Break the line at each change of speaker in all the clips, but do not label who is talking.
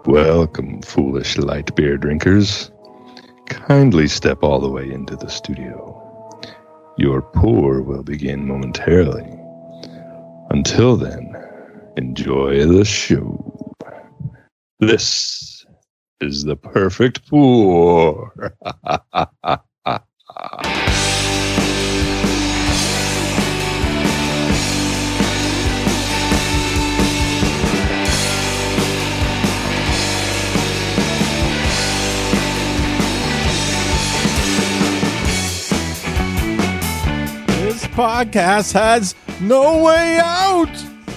Welcome, foolish light beer drinkers. Kindly step all the way into the studio. Your pour will begin momentarily. Until then, enjoy the show. This is the perfect pour.
Podcast has no way out.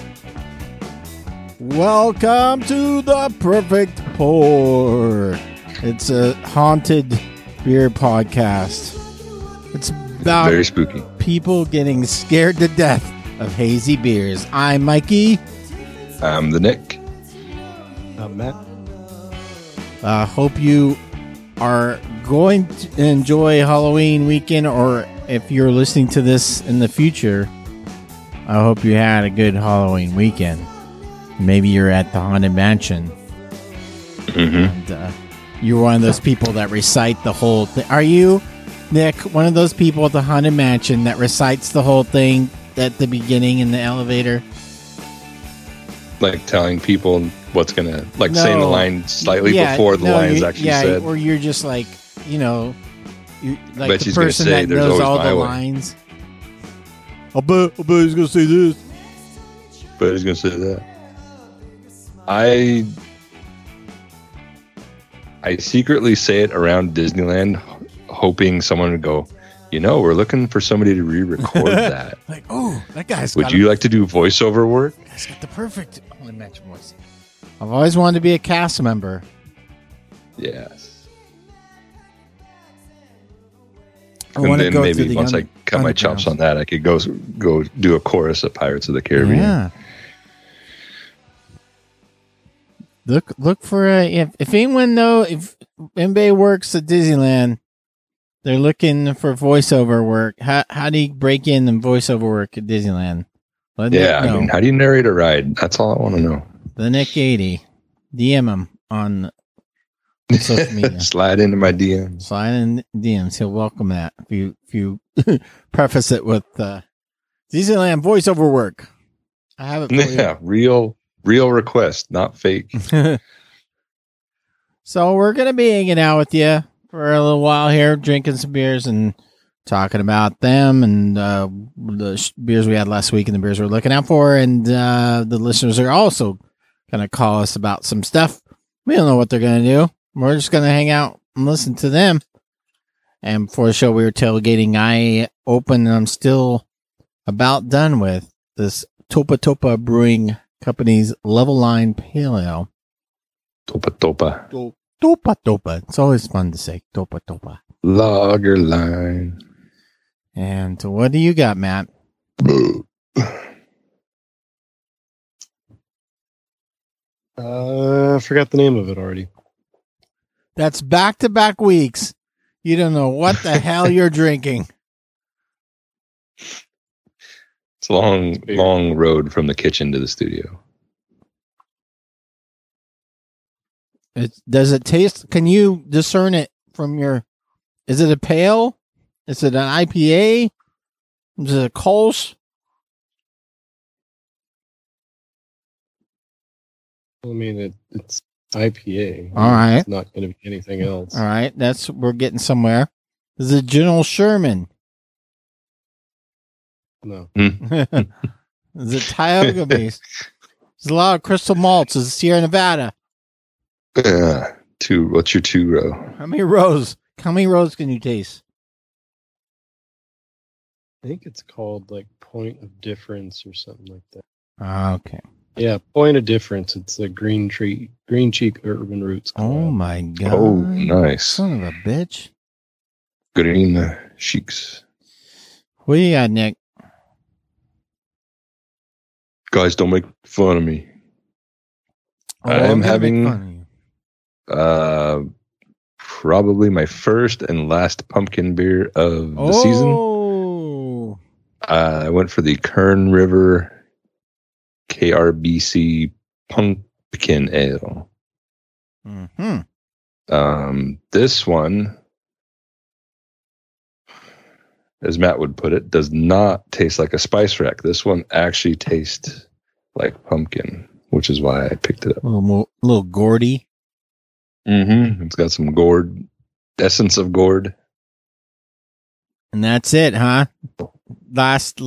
Welcome to the perfect pour. It's a haunted beer podcast. It's about
Very spooky.
People getting scared to death of hazy beers. I'm Mikey.
I'm the Nick.
I'm Matt.
Hope you are going to enjoy Halloween weekend, or if you're listening to this in the future, I hope you had a good Halloween weekend. Maybe you're at the Haunted Mansion. And you're one of those people that recite the whole thing. Are you, Nick, one of those people at the Haunted Mansion that recites the whole thing at the beginning in the elevator?
Like telling people what's going to, like saying the line slightly before the line is actually said.
Or you're just like, you know, you, like
bet
the
she's gonna
person
say,
that
"There's
knows
always
all
my
the
way."
lines. I'll bet he's going to say this.
But he's going to say that. I secretly say it around Disneyland, hoping someone would go, we're looking for somebody to re-record that.
Like, oh, that guy's
Would you like to do voiceover work?
He's got the perfect match voice. I've always wanted to be a cast member.
Yes.
And
then maybe once I cut my chops on that, I could go do a chorus of Pirates of the Caribbean.
Yeah. Look for if anyone if anybody works at Disneyland, they're looking for voiceover work. How do you break in and voiceover work at Disneyland?
I mean, how do you narrate a ride? That's all I want to know.
The Nick 80, DM him on social media.
Slide into my DMs.
Slide in DMs. He'll welcome that. If you preface it with Disneyland voiceover work. I have it for you.
Real request, not fake.
So we're going to be hanging out with you for a little while here, drinking some beers and talking about them and the beers we had last week and the beers we're looking out for. And the listeners are also going to call us about some stuff. We don't know what they're going to do. We're just going to hang out and listen to them. And before the show, we were tailgating. I opened, and I'm still about done with this Topa Topa Brewing Company's Level Line Pale Ale.
Topa Topa.
Topa Topa. It's always fun to say Topa Topa.
Lager Line.
And what do you got, Matt?
I forgot the name of it already.
That's back-to-back weeks. You don't know what the hell you're drinking.
It's a long road from the kitchen to the studio.
Does it taste? Can you discern it from your? Is it a pale? Is it an IPA? Is it a Kolsch?
I mean, it's IPA.
All right.
It's not going to be anything else.
All right. We're getting somewhere. Is it General Sherman?
No.
Is it Tioga based? There's a lot of crystal malts. Is it Sierra Nevada?
What's your 2 row?
How many rows can you taste?
I think it's called like Point of Difference or something like that.
Okay.
Yeah, Point of Difference. It's a Green Cheek Urban Roots.
Oh my god.
Oh, nice.
Son of a bitch.
Green Cheeks.
What do you got, Nick?
Guys, don't make fun of me. I am having probably my first and last pumpkin beer of the season. I went for the Kern River KRBC Pumpkin Ale.
Mm-hmm.
This one, as Matt would put it, does not taste like a spice rack. This one actually tastes like pumpkin, which is why I picked it up.
A little gourdy.
Mm-hmm. It's got some gourd, essence of gourd.
And that's it, huh? Last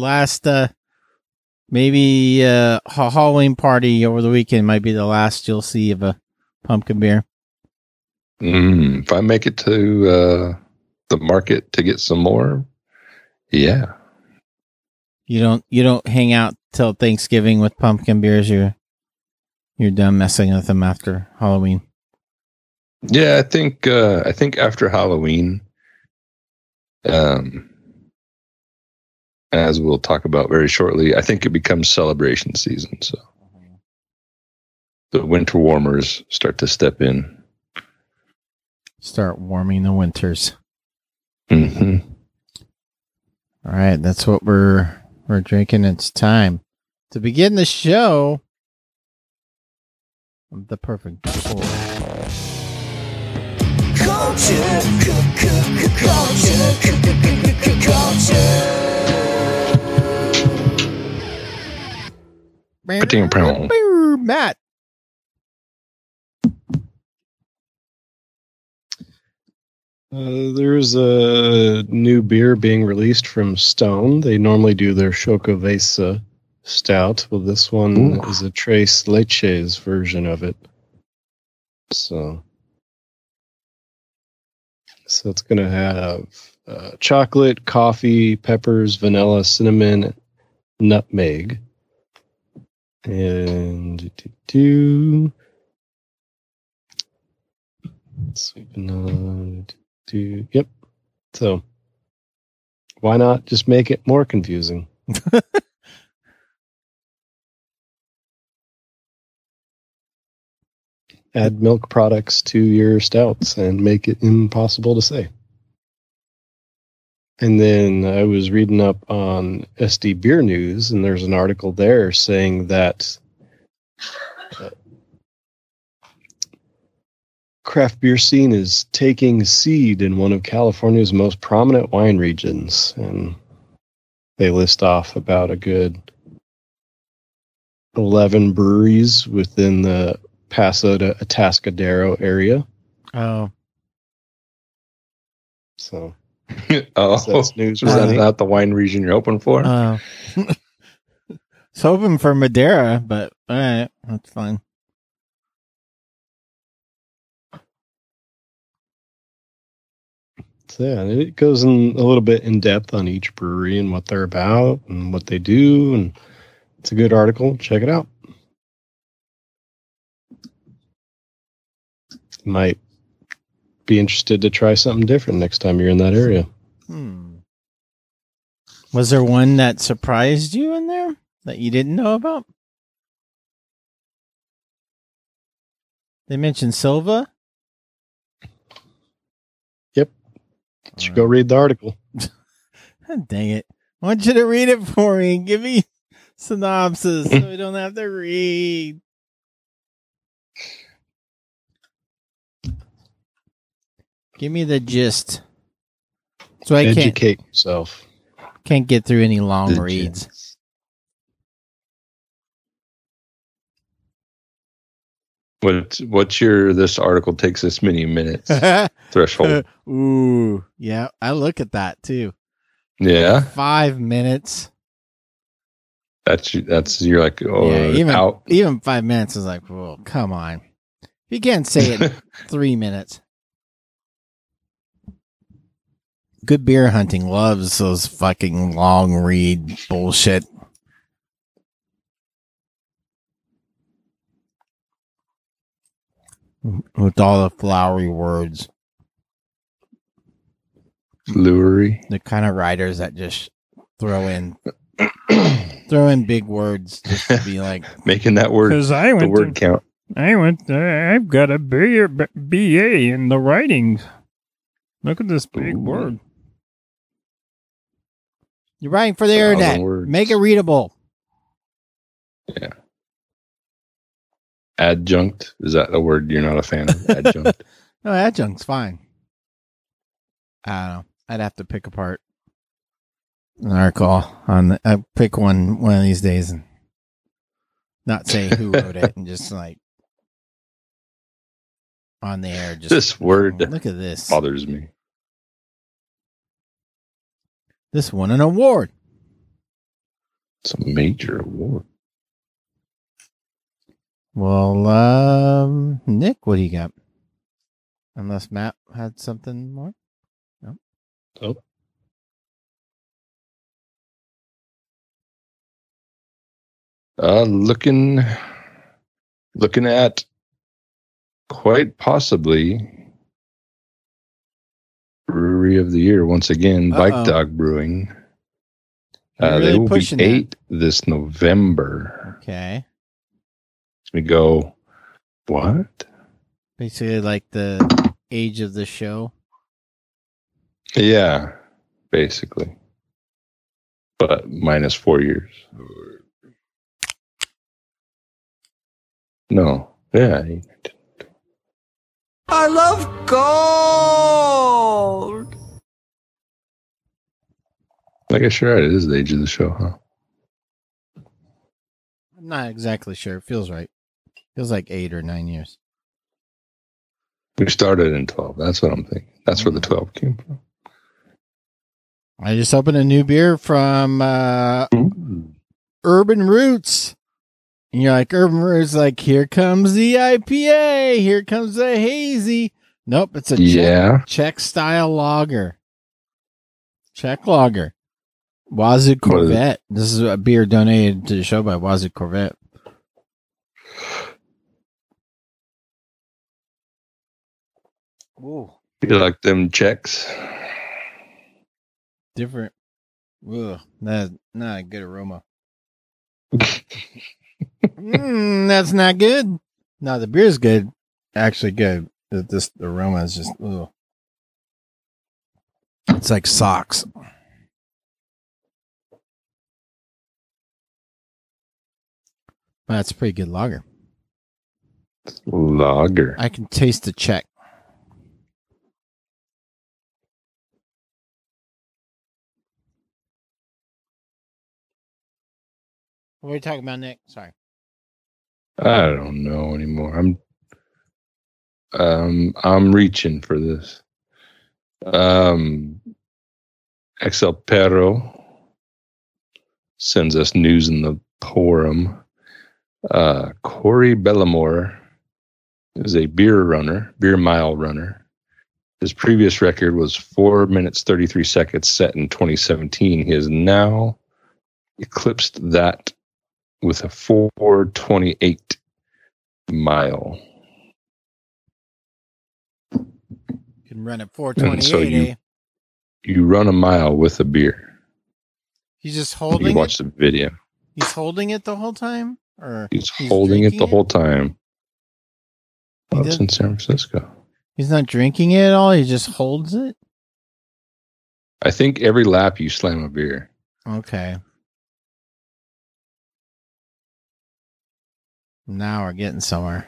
maybe Halloween party over the weekend might be the last you'll see of a pumpkin beer.
If I make it to the market to get some more, yeah.
You don't hang out till Thanksgiving with pumpkin beers. You're done messing with them after Halloween.
Yeah, I think after Halloween, as we'll talk about very shortly, I think it becomes celebration season. So the winter warmers start to step in.
Start warming the winters.
Mm-hmm.
All right, that's what we're drinking. It's time to begin the show. The perfect pour.
Culture.
Matt.
There's a new beer being released from Stone. They normally do their Chocovesa stout. Well, this one is a Tres Leches version of it. So it's going to have chocolate, coffee, peppers, vanilla, cinnamon, nutmeg. And sweet vanilla. Yep. So why not just make it more confusing? Add milk products to your stouts and make it impossible to say. And then I was reading up on SD Beer News, and there's an article there saying that craft beer scene is taking seed in one of California's most prominent wine regions. And they list off about a good 11 breweries within the Paso to Atascadero area.
Oh.
So,
that's
news.
Is that not the wine region you're hoping for?
It's hoping for Madeira, but all right, that's fine.
So, yeah, it goes in a little bit in depth on each brewery and what they're about and what they do, and it's a good article. Check it out. Might be interested to try something different next time you're in that area.
Was there one that surprised you in there that you didn't know about? They mentioned Silva.
Yep. Should go read the article.
Dang it. I want you to read it for me. Give me synopsis so we don't have to read. Give me the gist. So I
educate yourself.
Can't get through any long reads.
What's your this article takes this many minutes threshold?
Ooh, yeah, I look at that too.
Yeah,
5 minutes.
That's you're like, oh,
yeah, even 5 minutes is like, whoa, come on. You can't say it in 3 minutes. Good Beer Hunting loves those fucking long read bullshit. With all the flowery words.
Fluery.
The kind of writers that just throw in big words just to be like
making that word the word count.
I've got a BA in the writing. Look at this big word.
You're writing for the internet. Make it readable.
Yeah. Adjunct? Is that a word you're not a fan of? Adjunct?
No, adjunct's fine. I don't know. I'd have to pick apart an article on I pick one of these days and not say who wrote it and just like on the air. Just
This word
look at this.
bothers me.
This won an award.
It's a major award.
Well, Nick, what do you got? Unless Matt had something more. No.
Oh.
Looking at quite possibly brewery of the year once again. Bike Dog Brewing.
You're really
they will be
pushing that.
8 this November.
Okay.
We go. What?
Basically, like the age of the show.
Yeah, basically, but minus 4 years. No. Yeah.
I love gold.
I guess you're right. It is the age of the show, huh?
I'm not exactly sure. It feels right. Feels like 8 or 9 years.
We started in 12. That's what I'm thinking. That's where the 12 came from.
I just opened a new beer from Urban Roots. And you're like, Urban Roots, like, here comes the IPA. Here comes the hazy. Nope, it's a Czech style lager. Czech lager. Wazoo Corvette. This is a beer donated to the show by Wazoo Corvette. Ooh.
You like them Czechs?
Different. Ugh, that's not a good aroma. That's not good. No, the beer's good. Actually good. The aroma is just, ugh. It's like socks. That's a pretty good lager.
Lager.
I can taste the Czech. What are you talking about, Nick? Sorry.
I don't know anymore. I'm reaching for this. XL Perro sends us news in the forum. Corey Bellamore is a beer mile runner. His previous record was 4 minutes 33 seconds set in 2017. He has now eclipsed that with a 4:28 mile.
You can run at 4:28.
So you run a mile with a beer.
He's just holding
You watch the video.
He's holding it the whole time? Or
he's holding it the whole time. Well, it's in San Francisco.
He's not drinking it at all? He just holds it?
I think every lap you slam a beer.
Okay. Now we're getting somewhere.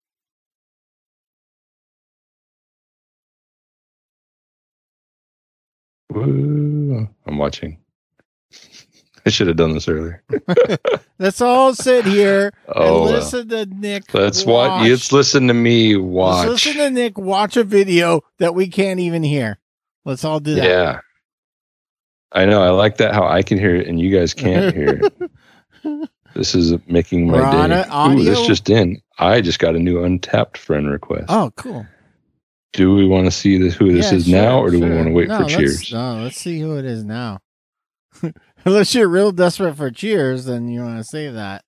Woo. I'm watching. I should have done this earlier.
Let's all sit here and
well.
listen to Nick.
Let's listen to me watch.
Let's listen to Nick watch a video that we can't even hear. Let's all do that.
Yeah. I know. I like that how I can hear it and you guys can't hear it. This is making my day. Ooh, this just in. I just got a new Untapped friend request.
Oh, cool.
Do we want to see who this is now, or do we want to wait for cheers?
Let's see who it is now. Unless you're real desperate for cheers, then you want to save that.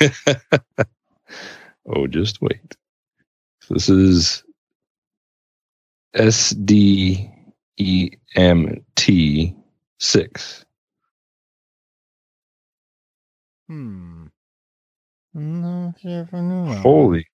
Oh, just wait. This is SDEMT6.
No, sure if I knew that.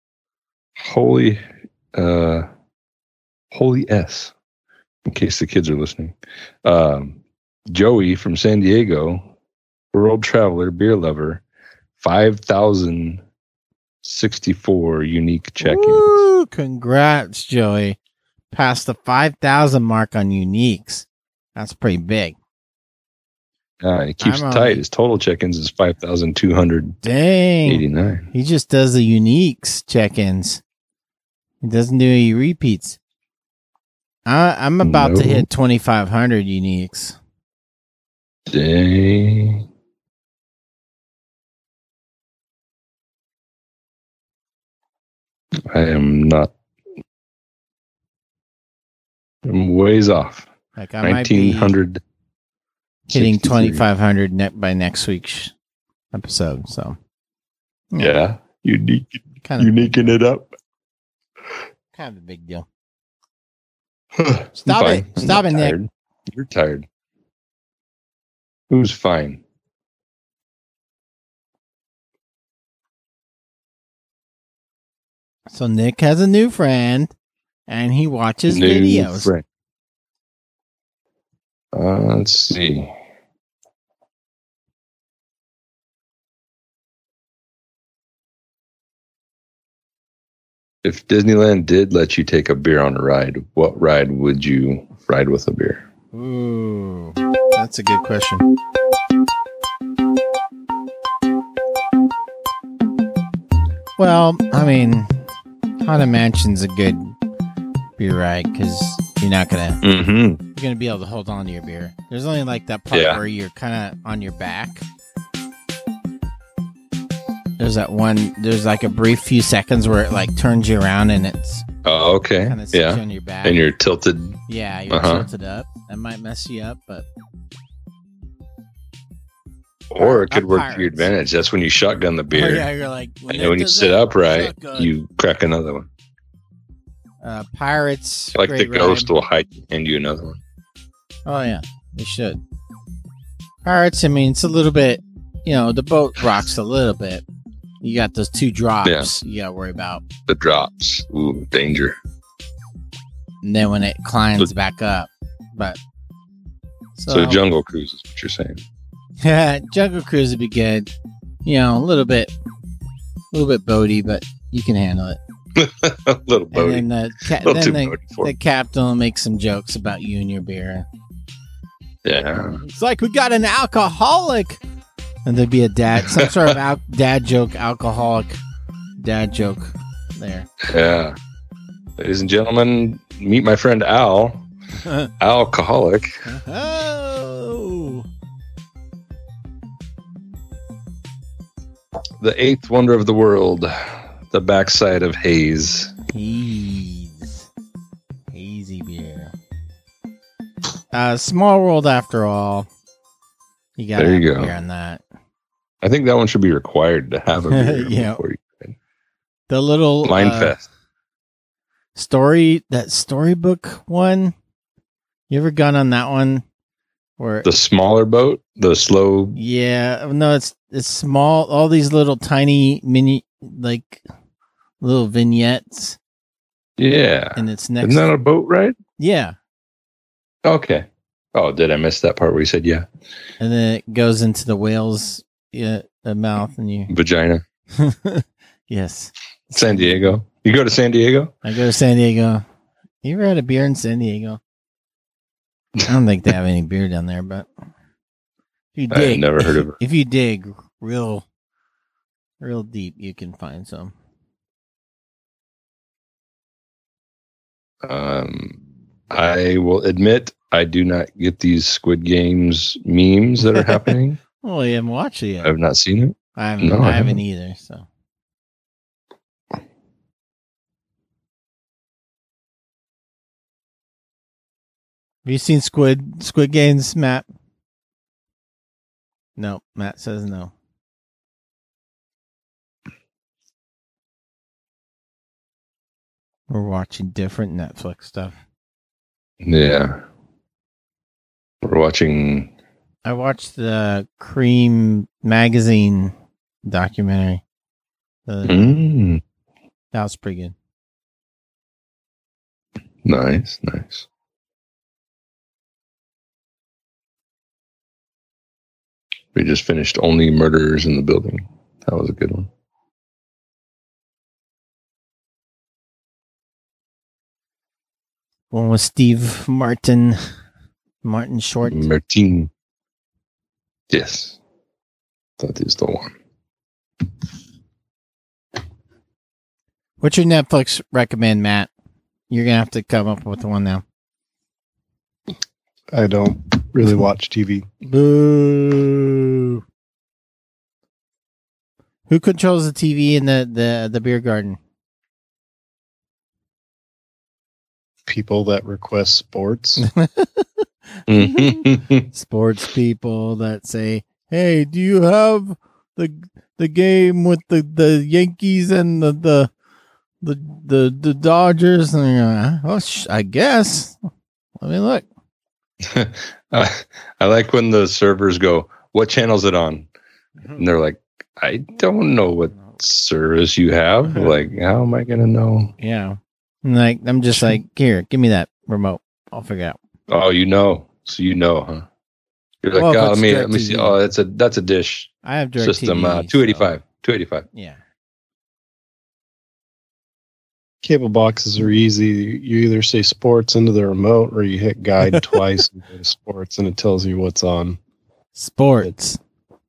Holy S, in case the kids are listening. Joey from San Diego, world traveler, beer lover, 5,000 64 unique check-ins.
Woo, congrats, Joey. Passed the 5,000 mark on uniques. That's pretty big.
It keeps
I'm
it tight.
on-
His total check-ins is 5,289.
Dang. He just does the uniques check-ins. He doesn't do any repeats. I'm about to
No.
hit 2,500 uniques.
Dang. I am not. I'm ways off.
Like I might be
1900.
hitting 2,500 by next week's episode. So
Yeah. Unique.
kind of
Uniquing it up.
a big deal.
I'm
Stop
fine.
it. Stop
I'm
it,
not
Nick.
tired. You're tired. Who's fine?
So Nick has a new friend, and he watches
New
videos.
friend. Let's see. If Disneyland did let you take a beer on a ride, what ride would you ride with a beer?
Ooh, that's a good question. Well, I mean, Haunted Mansion's a good beer ride because you're not gonna
Mm-hmm.
you're gonna be able to hold on to your beer. There's only like that part
Yeah.
where you're kind of on your back. There's that one. There's like a brief few seconds where it like turns you around and it's
Oh, okay.
kind of sits you
Yeah.
on your back.
And you're tilted.
Yeah, you're
Uh-huh.
tilted up. That might mess you up, but
Or it could work to your
Pirates.
advantage. That's when you shotgun the beer.
oh, yeah, you're like
And then when you sit upright,
shotgun.
you crack another one.
Pirates.
Like the
great ride.
ghost will hand you another one.
Oh yeah, they should. Pirates. I mean, it's a little bit. The boat rocks a little bit. You got those two drops you got to worry about,
The drops. Ooh, danger.
and then when it climbs back up. But
So Jungle Cruise is what you're saying.
yeah, Jungle Cruise would be good. A little bit boaty, but you can handle it.
A little boaty.
And then
A little too
the
boaty for
the
me.
captain will make some jokes about you and your beer.
Yeah.
It's like we got an alcoholic, and there'd be a some sort of dad joke, alcoholic dad joke there.
Yeah. Ladies and gentlemen, meet my friend Al. Alcoholic.
Oh,
The eighth wonder of the world. The backside of haze.
hazy beer. Small world after all. You got
There you
to
go.
beer on that.
I think that one should be required to have a beer
Yeah.
before you
The little
Line Fest.
that storybook one. You ever gone on that one? Where
The smaller boat, the slow.
yeah, no, it's small. All these little tiny mini like little vignettes,
Yeah.
and it's next.
Isn't that a boat ride?
Yeah,
Okay. Oh, did I miss that part where you said yeah?
and then it goes into the whale's mouth, and you.
Vagina.
Yes,
San Diego. You go to San Diego?
I go to San Diego. You ever had a beer in San Diego? I don't think they have any beer down there, but if you
I
dig,
never heard of it.
If you dig real deep, you can find some.
I will admit I do not get these Squid Games memes that are happening.
Well, you haven't watched it yet.
I've not seen it.
I haven't.
No,
I
I
haven't
haven't.
either. So. Have you seen Squid Games, Matt? No, Matt says no. We're watching different Netflix stuff.
Yeah. We're watching.
I watched the Cream magazine documentary. That was pretty good.
Nice. We just finished Only Murderers in the Building. That was a good one.
One with Steve Martin Short.
Martin. Yes. That is the one.
What's your Netflix recommend, Matt? You're going to have to come up with one now.
I don't really watch TV.
Boo. Who controls the TV in the beer garden?
People that request sports.
Sports people that say, "Hey, do you have the game with the Yankees and the Dodgers?" And you're like, I guess. Let me look.
I like when the servers go, "What channel's it on?" And they're like, "I don't know what service you have. Like, how am I gonna know?"
Yeah. Like, I'm just like, here, give me that remote. I'll figure it out.
Oh, you know. So you know, huh? You're like,
Well, if
oh,
it's
let me see.
DirecTV.
Oh, that's a dish
I have DirecTV
system.
so-
285. 285.
Yeah.
Cable boxes are easy. You either say sports into the remote or you hit guide twice and go to sports and it tells you what's on.
Sports.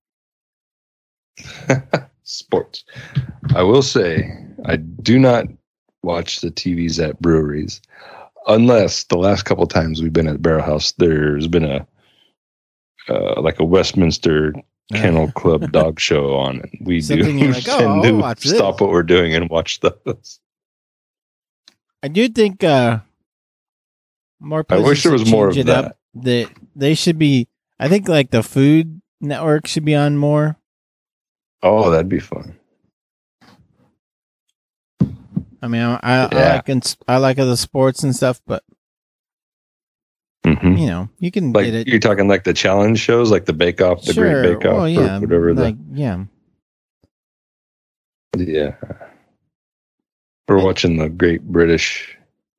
Sports. I will say, I do not watch the TVs at breweries unless the last couple times we've been at Barrel House, there's been a like a Westminster Kennel Club dog show on, and we
Something
do
you're like, oh,
tend
I'll
to
watch this.
stop what we're doing and watch those.
I do think more
I wish
places
there was
should
more
change
of
it up. They should be, I think, like the Food Network should be on more.
Oh, that'd be fun.
I mean, I like the sports and stuff, but
Hmm.
you know, you can
Like
get it.
you're talking like the challenge shows, like the Bake Off, the
Sure.
Great Bake Off,
Well, yeah,
or whatever.
like, yeah.
Yeah. We're watching the Great British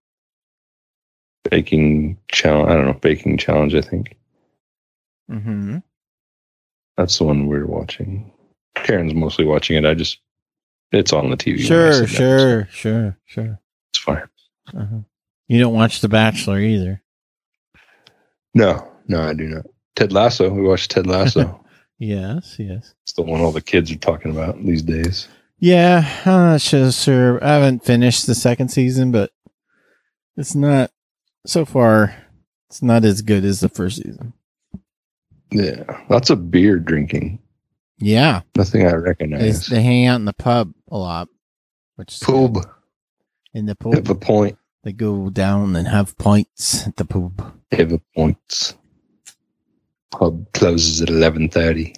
Baking Challenge. I don't know, Baking Challenge, I think.
Mm-hmm.
That's the one we're watching. Karen's mostly watching it. It's on the TV.
Sure.
It's fine.
Uh-huh. You don't watch The Bachelor either.
No, I do not. Ted Lasso. We watched Ted Lasso.
Yes.
It's the one all the kids are talking about these days.
Yeah, I'm not sure. I haven't finished the second season, but it's not, so far, it's not as good as the first season.
Yeah. Lots of beer drinking.
Yeah.
Nothing I recognize.
They hang out in the pub a lot, which is
Pub.
in the
Have a
pub.
point.
They go down and have pints at the pub.
Have a point. Pub closes at 11:30.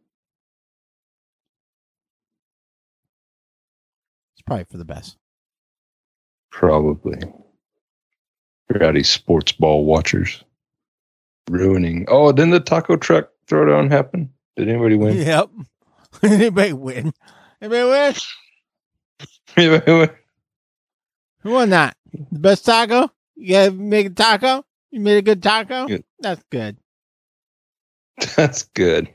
It's probably for the best.
Probably. Rowdy sports ball watchers. Ruining. Oh, didn't the taco truck throwdown happen? Did anybody win?
Yep. Anybody win? Anybody win? Who won that? The best taco? You gotta make a taco? You made a good taco?
Good.
That's good.
That's good.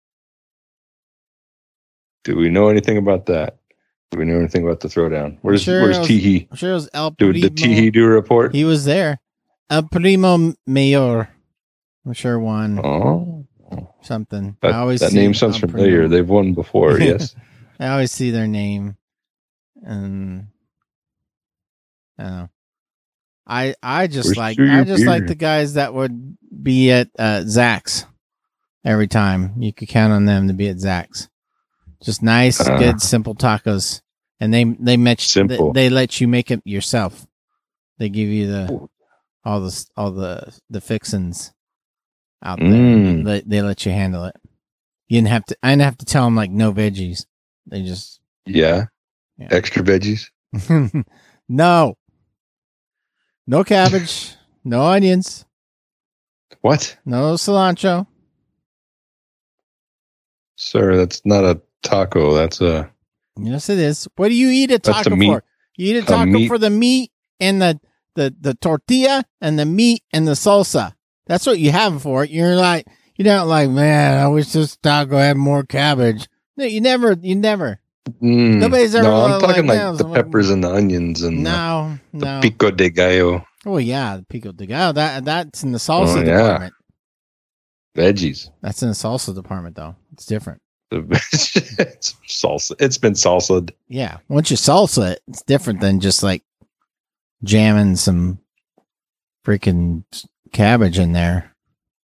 Do we know anything about that? Do we know anything about the throwdown? Where's Teehee?
I'm sure it was El
Did the
Primo.
Teehee do a report?
He was there. El Primo Mayor. I'm sure won
Oh,
something. I always
that
see
name sounds
El
familiar.
Primo.
They've won before, yes.
I always see their name, and I don't know. I just
Where's
like
your
like
beer?
the guys that would be at Zach's every time. You could count on them to be at Zach's. Just nice, good, simple tacos, and they match.
Simple.
They let you make it yourself. They give you all the fixins out there.
Mm.
They let you handle it. You didn't have to. I didn't have to tell them like no veggies. They just
Yeah.
Yeah.
Extra veggies.
no cabbage, no onions,
What?
no cilantro.
Sir, that's not a taco. That's a
Yes, it is. What do you eat a
That's the
taco
meat.
for? You eat a taco
meat.
for the meat and the tortilla and the meat and the salsa. That's what you have it for. You're not like, man, I wish this taco had more cabbage. No, you never. Nobody's ever
No, I'm talking
like
like
that.
the peppers and the onions and
No.
the pico de gallo.
Oh yeah, the pico de gallo. That's in the salsa
Oh, yeah.
department.
Veggies.
That's in the salsa department though. It's different.
It's salsa. It's been salsa.
Yeah, once you salsa it, it's different than just like jamming some freaking cabbage in there.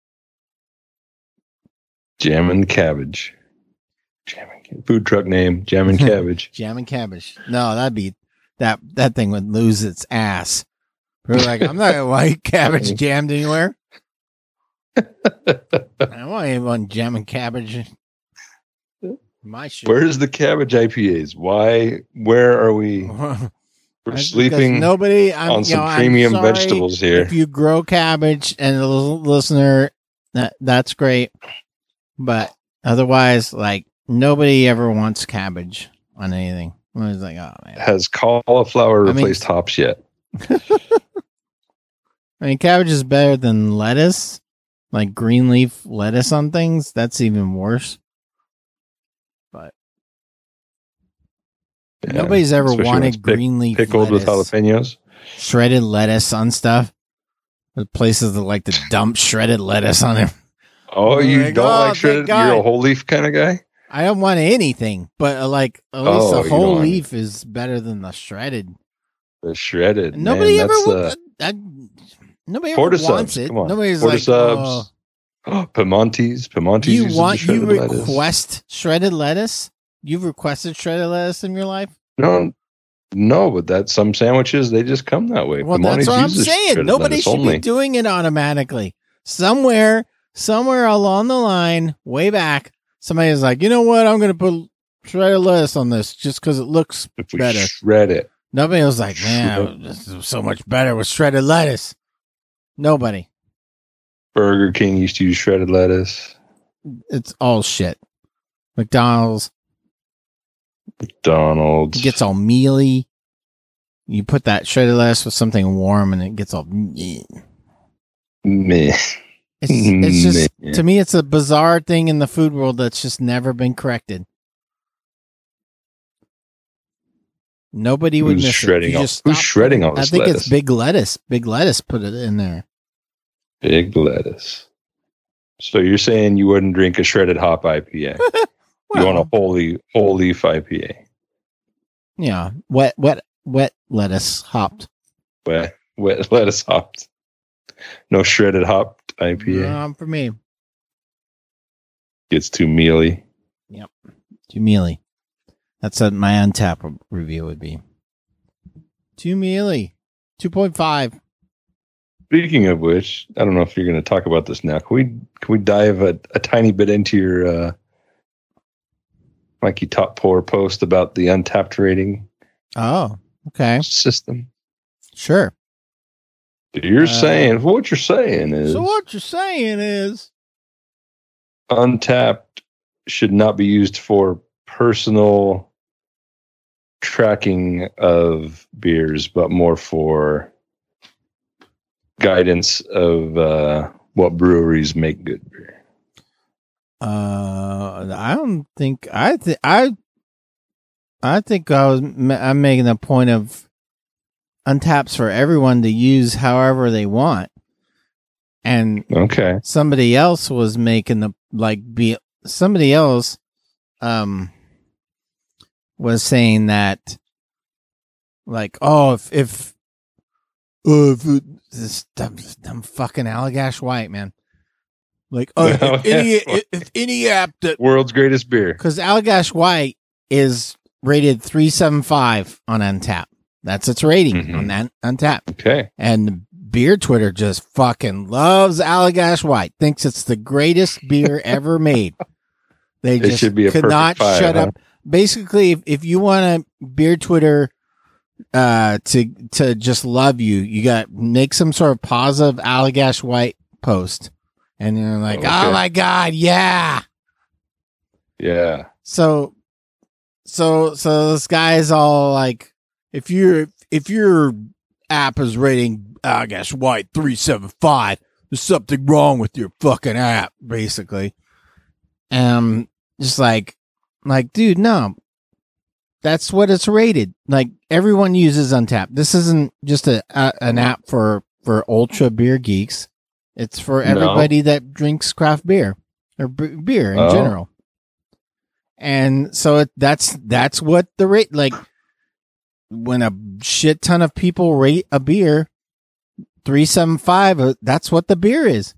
Jammin' cabbage. Food truck name, Jammin' cabbage.
Jamming cabbage. No, that'd be that thing would lose its ass. We're like, I'm not gonna eat cabbage jammed anywhere. I don't want anyone jamming cabbage. My shit.
Where's the cabbage IPAs? Where are we? We're sleeping
nobody
on some premium
I'm sorry
vegetables here.
If you grow cabbage and the listener, that's great. But otherwise, like nobody ever wants cabbage on anything. I was like, oh man.
Has cauliflower replaced hops yet?
I mean, cabbage is better than lettuce, like green leaf lettuce on things. That's even worse. But
Yeah,
nobody's ever
especially when
wanted
it's
green leaf
pickled
lettuce,
with jalapenos.
shredded lettuce on stuff. The places that like to dump shredded lettuce on it.
Oh, you
Like,
don't
oh,
like shredded?
thank God.
You're a whole leaf kind of guy?
I don't want anything, but like at least
Oh,
a
you
whole
don't want-
leaf is better than the shredded.
The shredded.
Nobody
man,
ever
that's,
nobody ever
Portisubs,
wants it.
come on.
Nobody's like,
Portisubs.
oh.
Piemontes. Piemontes.
Do you
uses the
want you
shredded lettuce.
request shredded lettuce? You've requested shredded lettuce in your life?
No, but that some sandwiches they just come that way.
Well,
Piemontes
that's what I'm
uses
saying.
shredded
Nobody
lettuce
should
only.
be doing it automatically. Somewhere along the line, way back, somebody is like, you know what? I'm going to put shredded lettuce on this just because it looks
If we
better.
shred it.
Nobody was like, man, this is so much better with shredded lettuce. Nobody.
Burger King used to use shredded lettuce.
It's all shit. McDonald's
McDonald's.
it gets all mealy. You put that shredded lettuce with something warm and it gets all.
Meh.
It's just,
Meh.
to me, it's a bizarre thing in the food world that's just never been corrected. Nobody would
Who's
miss
shredding
it. You
all-
just
who's
stop
shredding
putting-
all this
I think
lettuce?
it's Big Lettuce. Big Lettuce put it in there.
Big lettuce. So you're saying you wouldn't drink a shredded hop IPA? You want a whole leaf IPA?
Yeah, wet lettuce hopped.
Wet lettuce hopped. No shredded hopped IPA.
For me,
Gets too mealy.
too mealy. That's what my Untap review would be. Too mealy. 2.5.
Speaking of which, I don't know if you're going to talk about this now. Can we dive a tiny bit into your Mikey Top Pour post about the Untapped rating
Oh, okay.
system?
Sure.
You're saying what you're saying is
So what you're saying is,
Untapped should not be used for personal tracking of beers, but more for guidance of what breweries make good beer.
I don't think I think I'm making a point of Untaps for everyone to use however they want, and
Okay.
somebody else was making somebody else was saying that like, oh, if this dumb fucking Allagash White, man, like, oh, if any app that,
World's greatest beer.
because Allagash White is rated 3.75 on Untap. That's its rating
Mhm.
on that Untap.
Okay.
And beer Twitter just fucking loves Allagash White. Thinks it's the greatest beer ever made. They
It
just
should be a
could
perfect
not
5,
shut
huh?
up. Basically, if you want a beer Twitter to just love you, you got make some sort of positive Allagash White post, and you're like,
Okay.
oh my god, yeah.
Yeah.
So this guy's all like, if your app is rating Allagash White 3.75, there's something wrong with your fucking app, basically. Just like, dude, no, that's what it's rated. Like, everyone uses Untapped. This isn't just an app for for ultra beer geeks. It's for
No.
everybody that drinks craft beer or beer in
Oh.
general. And so that's what the rate, like when a shit ton of people rate a beer 3.75, that's what the beer is.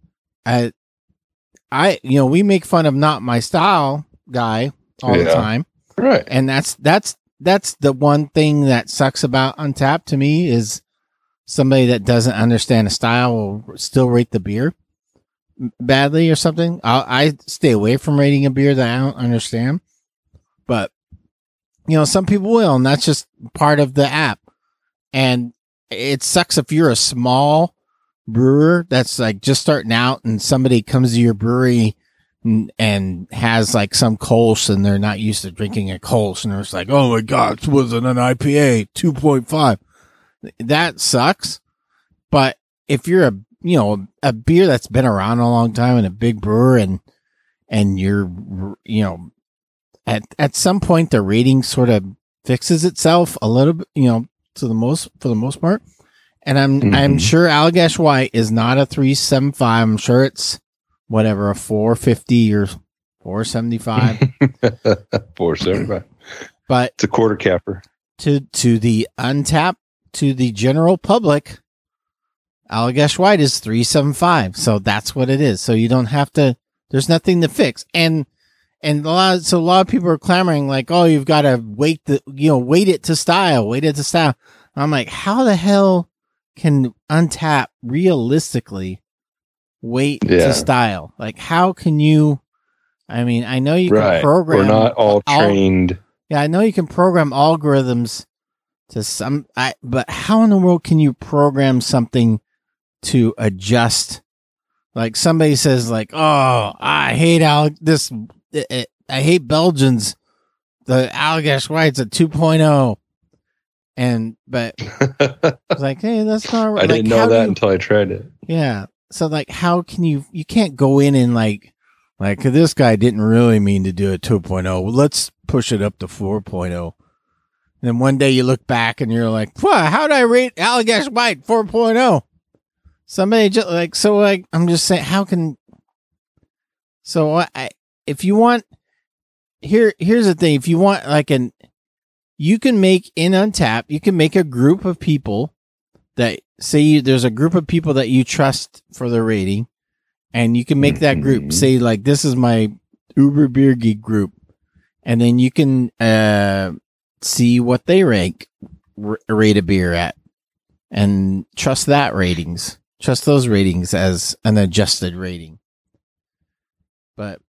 We make fun of Not My Style guy all the
Yeah.
time.
Right.
And that's the one thing that sucks about Untapped to me is somebody that doesn't understand a style will still rate the beer badly or something. I stay away from rating a beer that I don't understand. But, some people will, and that's just part of the app. And it sucks if you're a small brewer that's like just starting out and somebody comes to your brewery and has like some Kolsch and they're not used to drinking a Kolsch and it's like, oh my God, it wasn't an IPA, 2.5. That sucks. But if you're a beer that's been around a long time and a big brewer and you're, at some point the rating sort of fixes itself a little bit, for the most part. And I'm sure Allagash White is not a 3.75. I'm sure it's whatever, a 4.50 or 4.75.
4.75.
But
It's a quarter capper.
to the Untapped, to the general public, Allagash White is 3.75. So that's what it is. So you don't have to. There's nothing to fix. And a lot of people are clamoring like, oh, you've got to wait it to style. I'm like, how the hell can Untapped realistically wait to style? Like, how can you? I mean, I know you can program.
We're not all trained.
Yeah, I know you can program algorithms to some. But how in the world can you program something to adjust? Like somebody says, like, oh, I hate I hate Belgians. The Allagash White's a 2.0. But it's like, hey, that's not right.
I didn't know that until I tried it.
Yeah. So like, how can you can't go in and like this guy didn't really mean to do a 2.0. Well, let's push it up to 4.0. And then one day you look back and you're like, wow, how'd I rate Allagash White 4.0? Somebody just like, so like, I'm just saying, how can, so if you want, here's the thing. If you want like you can make in Untapped, you can make a group of people that say there's a group of people that you trust for the rating, and you can make that group say like, this is my Uber Beer Geek group, and then you can see what they rate a beer at, and trust those ratings as an adjusted rating. But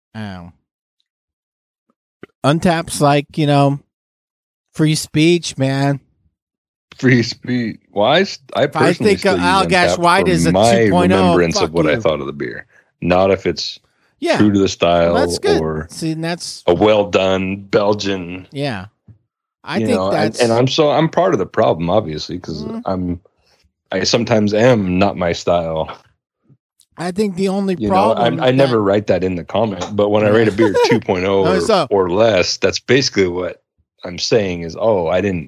Untapped's like, free speech, man.
Free speech. Why? I personally
think
still use
Allagash
Untapped
White
for
is a
my
2.0.
remembrance
Fuck
of what
you.
I thought of the beer. Not if it's
Yeah.
true to the style
Well, that's good.
or
See, and that's,
a well done Belgian.
yeah. I
you
think
know,
that's,
and I'm part of the problem, obviously, because I sometimes am not my style.
I think the only
You
problem.
know, I never write that in the comment, but when I rate a beer 2.0 or less, that's basically what I'm saying is, oh, I didn't,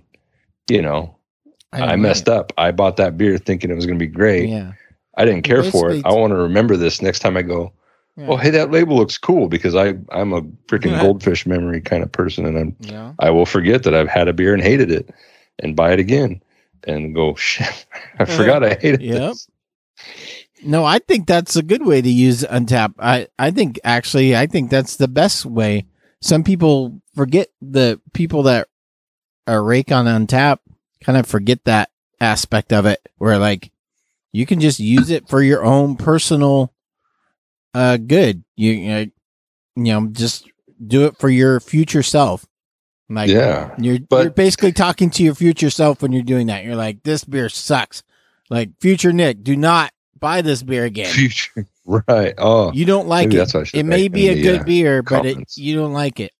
I messed up. I bought that beer thinking it was going to be great.
Yeah.
I didn't care for it.
Basically,
I want to remember this next time I go,
Yeah.
oh, hey, that label looks cool, because I'm a freaking goldfish memory kind of person, and I will forget that I've had a beer and hated it and buy it again and go, shit, I forgot I hated this.
No, I think that's a good way to use Untapped. I think that's the best way. Some people forget, the people that are rake on Untapped kind of forget that aspect of it, where like you can just use it for your own personal good. You just do it for your future self. Like, you're basically talking to your future self when you're doing that. You're like, this beer sucks. Like, future Nick, do not buy this beer again.
Future, right? Oh,
you don't like
maybe
it.
That's what I should
it may be a good beer, but
comments.
you don't like it.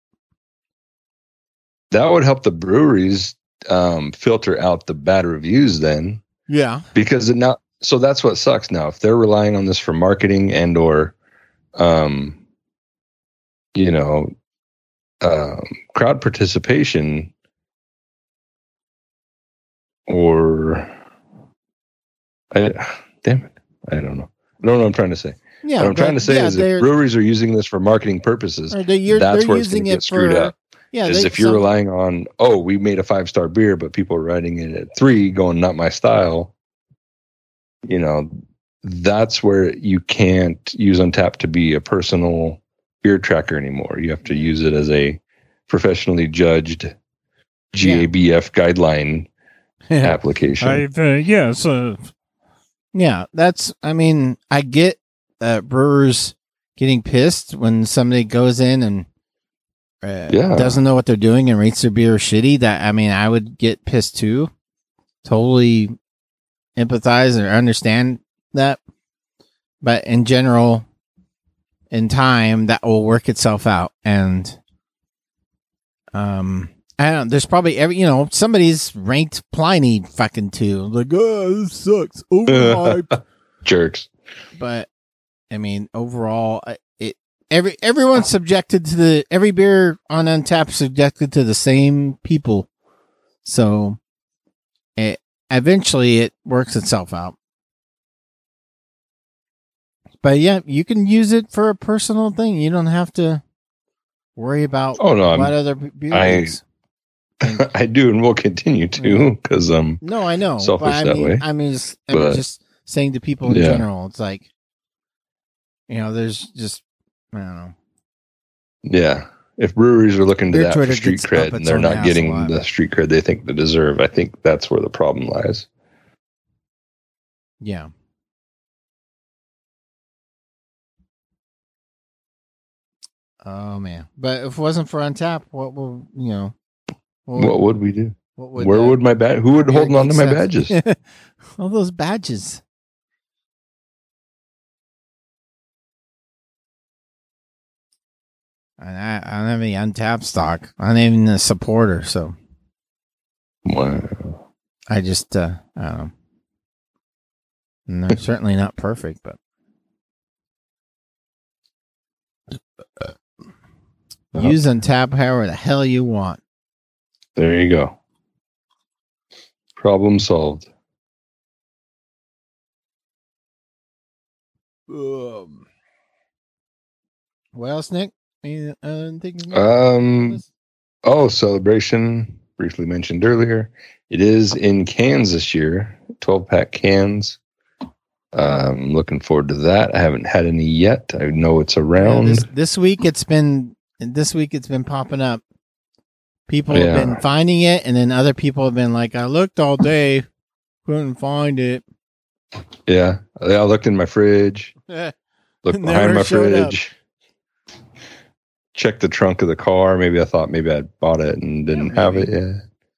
That would help the breweries filter out the bad reviews then.
Yeah,
because so that's what sucks now. If they're relying on this for marketing and or, crowd participation, or Damn it. I don't know. I don't know what I'm trying to say.
Yeah,
what I'm trying to say is if breweries are using this for marketing purposes, that's where it's going to get screwed up.
Yeah,
if you're relying on, we made a 5-star beer, but people are writing it at 3, going, not my style. That's where you can't use Untappd to be a personal beer tracker anymore. You have to use it as a professionally judged GABF guideline application.
Yeah, I get brewers getting pissed when somebody goes in and doesn't know what they're doing and rates their beer shitty. I would get pissed too. Totally empathize or understand that. But in general, in time, that will work itself out. And I don't know, there's probably somebody's ranked Pliny fucking 2. Like, this sucks. Overhyped.
Jerks.
But overall, everyone's subjected to every beer on Untappd subjected to the same people. So eventually it works itself out. But yeah, you can use it for a personal thing. You don't have to worry about what other beer is.
I do, and will continue to, because I'm
I know.
selfish that way.
Just saying to people in general, it's like, there's just, I don't know.
Yeah. If breweries are looking to that for street cred and they're not getting the street cred they think they deserve, I think that's where the problem lies.
Yeah. Oh, man. But if it wasn't for Untappd, what would we do?
Where would my badge? Who would hold on to my badges?
All those badges. And I don't have any Untappd stock. I'm not even a supporter, so.
Wow.
I just, I don't know. And they're certainly not perfect, but. Use Untappd however the hell you want.
There you go. Problem solved.
What else, Nick?
Celebration, briefly mentioned earlier. It is in cans this year, 12-pack cans. Looking forward to that. I haven't had any yet. I know it's around.
Yeah, this week it's been popping up. People have been finding it, and then other people have been like, I looked all day, couldn't find it.
Yeah. I looked in my fridge, looked behind my fridge, checked the trunk of the car. Maybe I thought maybe I'd bought it and didn't have it yet.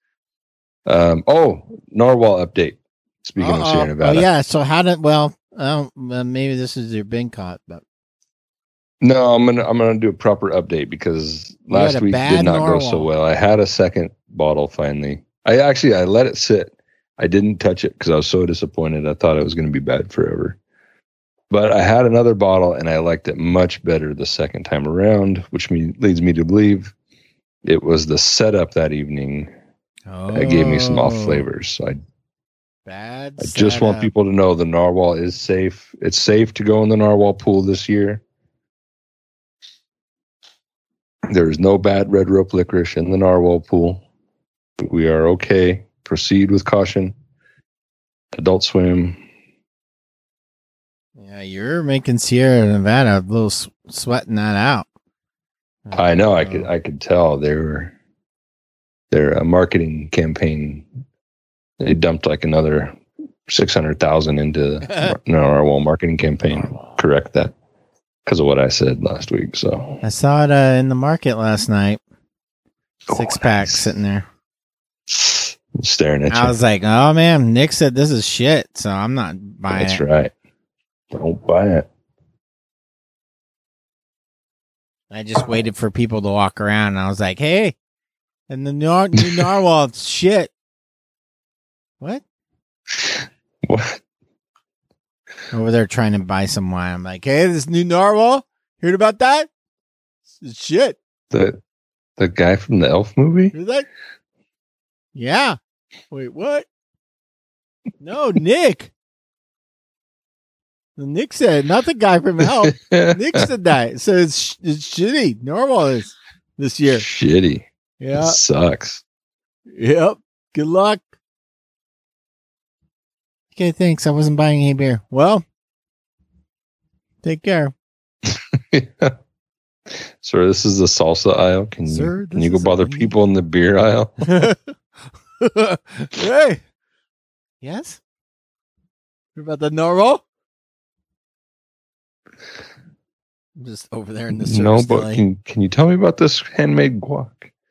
Narwhal update. Speaking of Sierra Nevada.
Oh, yeah. So maybe this is your bin caught, but.
No, I'm gonna do a proper update because last week did not go so well. I had a second bottle finally. I let it sit. I didn't touch it because I was so disappointed. I thought it was going to be bad forever. But I had another bottle and I liked it much better the second time around, which leads me to believe it was the setup that evening that gave me some off flavors. So I just want people to know the Narwhal is safe. It's safe to go in the Narwhal pool this year. There is no bad red rope licorice in the Narwhal pool. We are okay. Proceed with caution. Adult Swim.
Yeah, you're making Sierra Nevada a little sweating that out.
I know. I could tell their marketing campaign. They dumped like another 600,000 into the Narwhal marketing campaign. Correct that. Because of what I said last week. So
I saw it in the market last night. 6-pack sitting there.
Staring at you.
I was like, oh man, Nick said this is shit, so I'm not buying it.
That's right. Don't buy it.
I just waited for people to walk around, and I was like, hey, and the new Narwhal, it's shit. What?
What?
Over there trying to buy some wine. I'm like, hey, this new Narwhal, heard about that? It's shit.
The guy from the Elf movie?
Heard that? Yeah. Wait, what? No, Nick. Nick said, not the guy from Help. Nick said that. So it's shitty. Normal is this year.
Shitty.
Yeah.
It sucks.
Yep. Good luck. Okay, thanks. I wasn't buying any beer. Well, take care.
Sir, this is the salsa aisle. Can you go bother people in the beer aisle?
Hey. Yes? What about the normal? I'm just over there in the service
No, but
deli.
can you tell me about this handmade guac?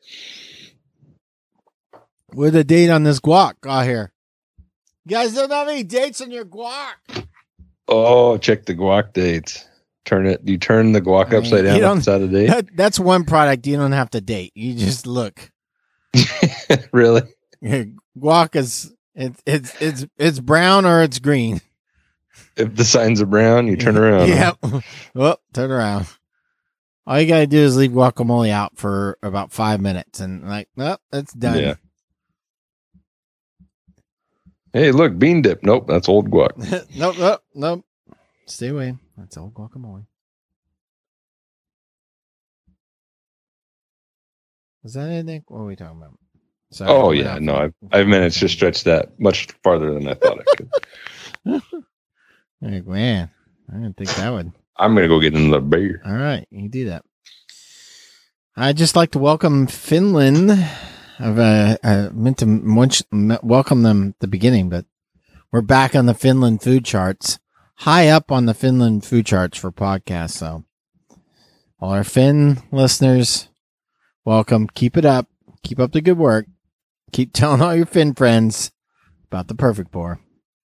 Where's the date on this guac out here? You guys don't have any dates on your guac.
Oh, check the guac dates. You turn the guac upside down upside of date?
That's one product you don't have to date. You just look.
Really?
Guac is it's brown or it's green.
If the signs are brown, you turn around.
Yep. Well, turn around. All you gotta do is leave guacamole out for about 5 minutes, and it's done.
Yeah. Hey, look, bean dip. Nope, that's old guac.
Nope. Stay away. That's old guacamole. Is that anything? What are we talking about? Sorry,
Oh yeah, no, I've managed to stretch that much farther than I thought I could.
Like, man, I didn't think that would.
I'm gonna go get another beer.
All right, you can do that. I'd just like to welcome Finland. I meant to welcome them at the beginning, but we're back on the Finland food charts, high up on the Finland food charts for podcasts. So, all our Finn listeners, welcome. Keep it up. Keep up the good work. Keep telling all your Finn friends about the Perfect Pour.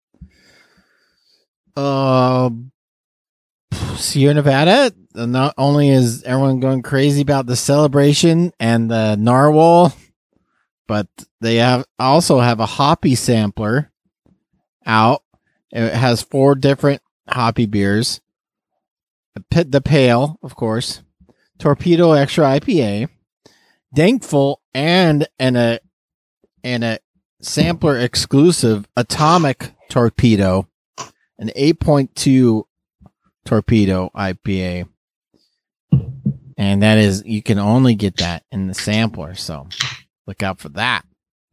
Sierra Nevada, not only is everyone going crazy about the celebration and the narwhal, but they also have a hoppy sampler out. It has 4 different hoppy beers. The Pale, of course, Torpedo Extra IPA, Dankful, and a sampler exclusive Atomic Torpedo, an 8.2 Torpedo IPA. And that is, you can only get that in the sampler, so look out for that.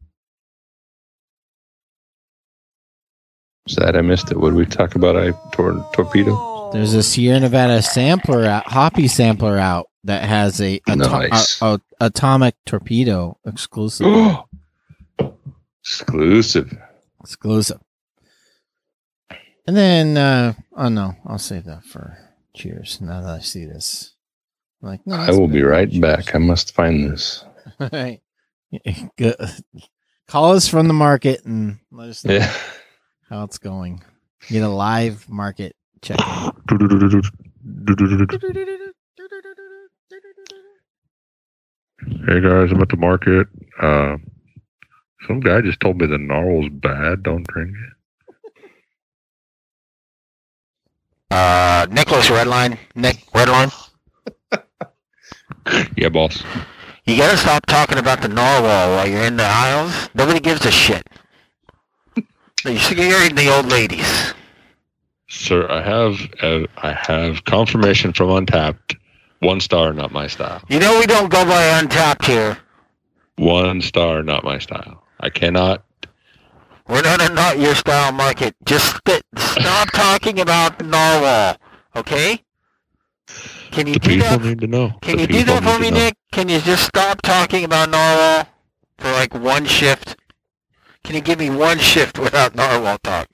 Sad I missed it. What did we talk about? Torpedo?
There's a Sierra Nevada hoppy sampler out that has a Atomic Torpedo exclusive. Exclusive. And then, I'll save that for cheers. Now that I see this, I'm like, no,
I will be right back. I must find this.
Right. Call us from the market and let us know how it's going. Get a live market check.
Hey guys, I'm at the market. Some guy just told me the narwhal's bad. Don't drink it.
Nicholas Redline. Nick Redline.
Yeah, boss.
You gotta stop talking about the narwhal while you're in the aisles. Nobody gives a shit. You're scaring the old ladies.
Sir, I have confirmation from Untapped. 1 star, not my style.
You know we don't go by Untapped here.
1 star, not my style. I cannot.
We're not your style market. Just stop talking about the narwhal, okay? Can you do that?
Need to know.
Can you do that for me, Nick? Can you just stop talking about narwhal for like 1 shift? Can you give me 1 shift without narwhal talk?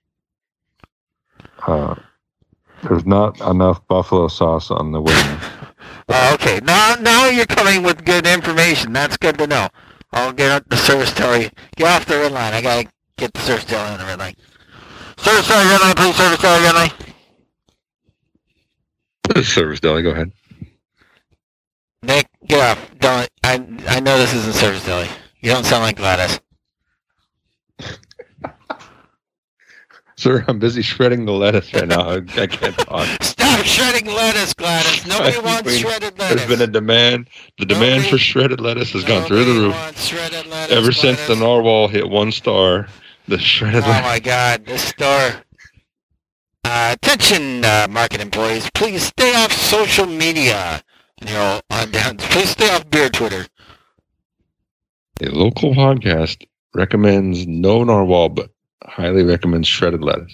There's not enough buffalo sauce on the wing.
Okay. Now you're coming with good information. That's good to know. I'll get up the service deli. Get off the red line. I gotta get the service deli on the red line. Service deli, red line, please. Service deli, red line.
Service deli, go ahead.
Nick, get off. Don't. I know this isn't service deli. You don't sound like Gladys.
Sir, I'm busy shredding the lettuce right now. I can't talk.
Stop shredding lettuce, Gladys. Nobody wants shredded lettuce.
There's been a demand. The demand for shredded lettuce has gone through the roof.
Lettuce,
Ever since the narwhal hit 1 star, the shredded lettuce.
Oh my God, this store. Attention, market employees, please stay off social media. And you're all on down. Please stay off beer Twitter.
A local podcast recommends no narwhal, but highly recommends shredded lettuce.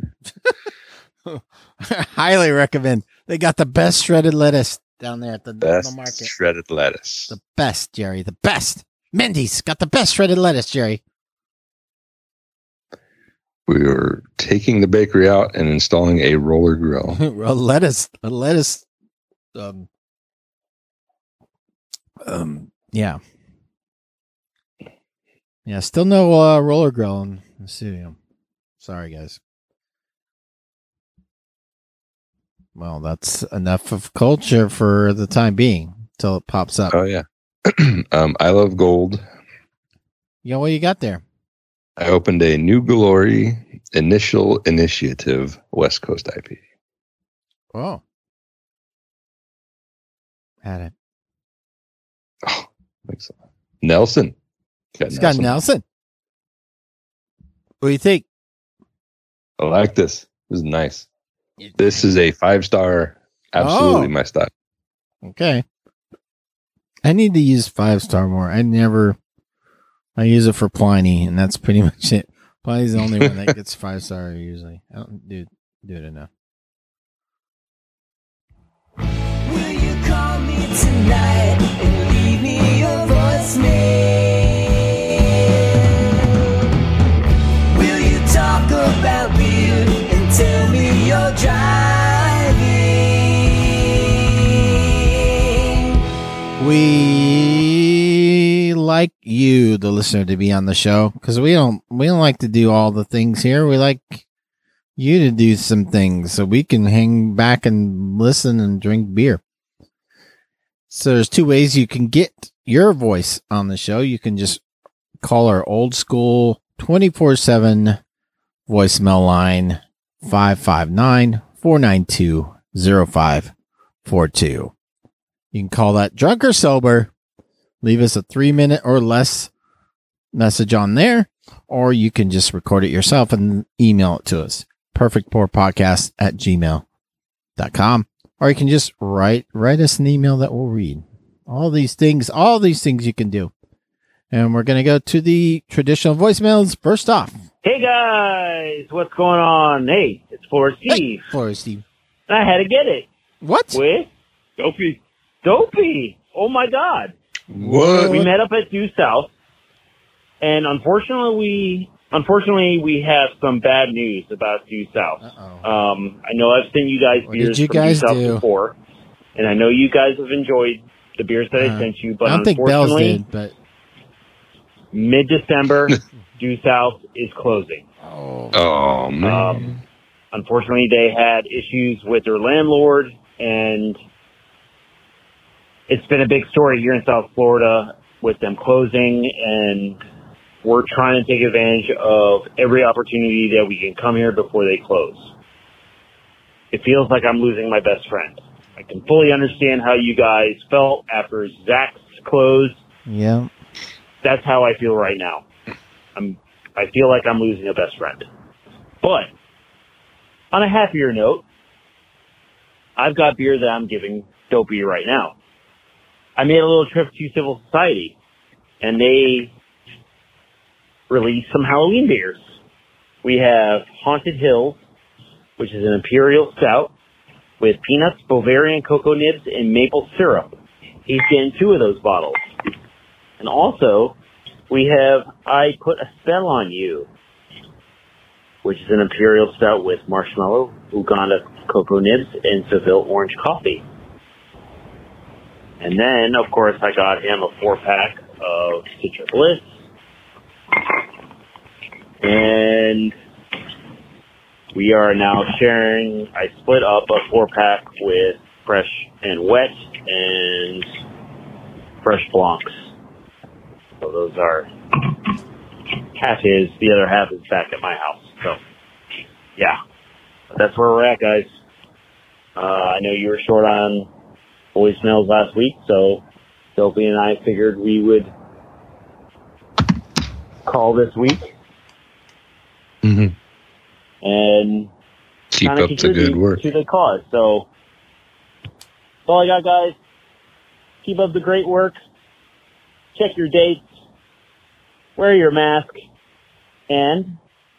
Highly recommend. They got the best shredded lettuce down there at the
Best
market.
shredded lettuce.
The best, Jerry. The best. Mendy's got the best shredded lettuce, Jerry.
We were taking the bakery out and installing a roller grill.
A lettuce. Yeah. Yeah, still no roller grill in the studio. Sorry, guys. Well, that's enough of culture for the time being until it pops up.
Oh, yeah. I love gold.
Yeah, what you got there?
I opened a New Glory Initial Initiative West Coast IP.
Oh. Had it.
Oh, thanks. Nelson.
It's got Nelson. What do you think?
I like this. This is nice. This is a 5-star. Absolutely my style.
Okay. I need to use 5-star more. I use it for Pliny, and that's pretty much it. Pliny's the only one that gets 5-star usually. I don't do it enough.
Will you call me tonight and leave me your voicemail? Will you talk about beer and tell me you're driving?
We like you, the listener, to be on the show because we don't like to do all the things here. We like you to do some things so we can hang back and listen and drink beer. So there's 2 ways you can get your voice on the show. You can just call our old school 24/7 voicemail line 559-492-0542. You can call that drunk or sober. Leave us a 3-minute or less message on there, or you can just record it yourself and email it to us. perfectpourpodcast@gmail.com. Or you can just write us an email that we'll read. All these things you can do. And we're going to go to the traditional voicemails. First off.
Hey guys, what's going on? Hey, it's Florida Steve.
Hey, Florida Steve.
I had to get it.
What?
With Dopey. Oh my God.
What?
We met up at Due South, and unfortunately we have some bad news about Due South. I know I've sent you guys
What
beers
did you
from
guys
Due South
do?
before, and I know you guys have enjoyed the beers that I sent you, but
I don't think Bells
unfortunately,
did, but
mid-December, Due South is closing.
Oh, man.
Unfortunately, they had issues with their landlord, and it's been a big story here in South Florida with them closing, and we're trying to take advantage of every opportunity that we can come here before they close. It feels like I'm losing my best friend. I can fully understand how you guys felt after Zach's closed.
yeah.
That's how I feel right now. I feel like I'm losing a best friend. But on a happier note, I've got beer that I'm giving Dopey right now. I made a little trip to Civil Society, and they released some Halloween beers. We have Haunted Hills, which is an imperial stout with peanuts, Bavarian cocoa nibs, and maple syrup. He's getting 2 of those bottles. And also, we have I Put a Spell on You, which is an imperial stout with marshmallow, Uganda cocoa nibs, and Seville orange coffee. And then, of course, I got him a 4-pack of Citra Bliss. And we are now sharing, I split up a 4-pack with Fresh and Wet and Fresh Blancs. So those are half his, the other half is back at my house. So, yeah. But that's where we're at, guys. I know you were short on voicemails last week, so Dopey and I figured we would call this week.
Mm-hmm.
And
Keep
kind of
up the
contribute
good work.
to the cause. So that's all I got, guys. Keep up the great work. Check your dates. Wear your mask. And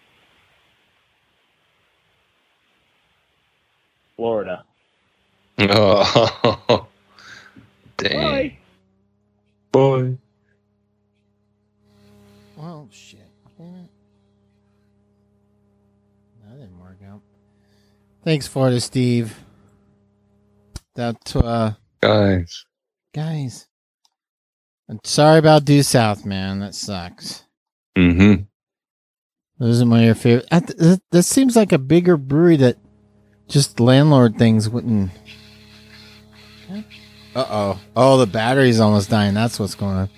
Florida.
Oh, dang.
Bye.
Boy.
Oh, shit. Damn it. That didn't work out. Thanks, Florida Steve. That,
Guys.
I'm sorry about Due South, man. That sucks.
Mm-hmm.
Those are my favorite. That seems like a bigger brewery that just landlord things wouldn't. Uh-oh. Oh, the battery's almost dying. That's what's going on.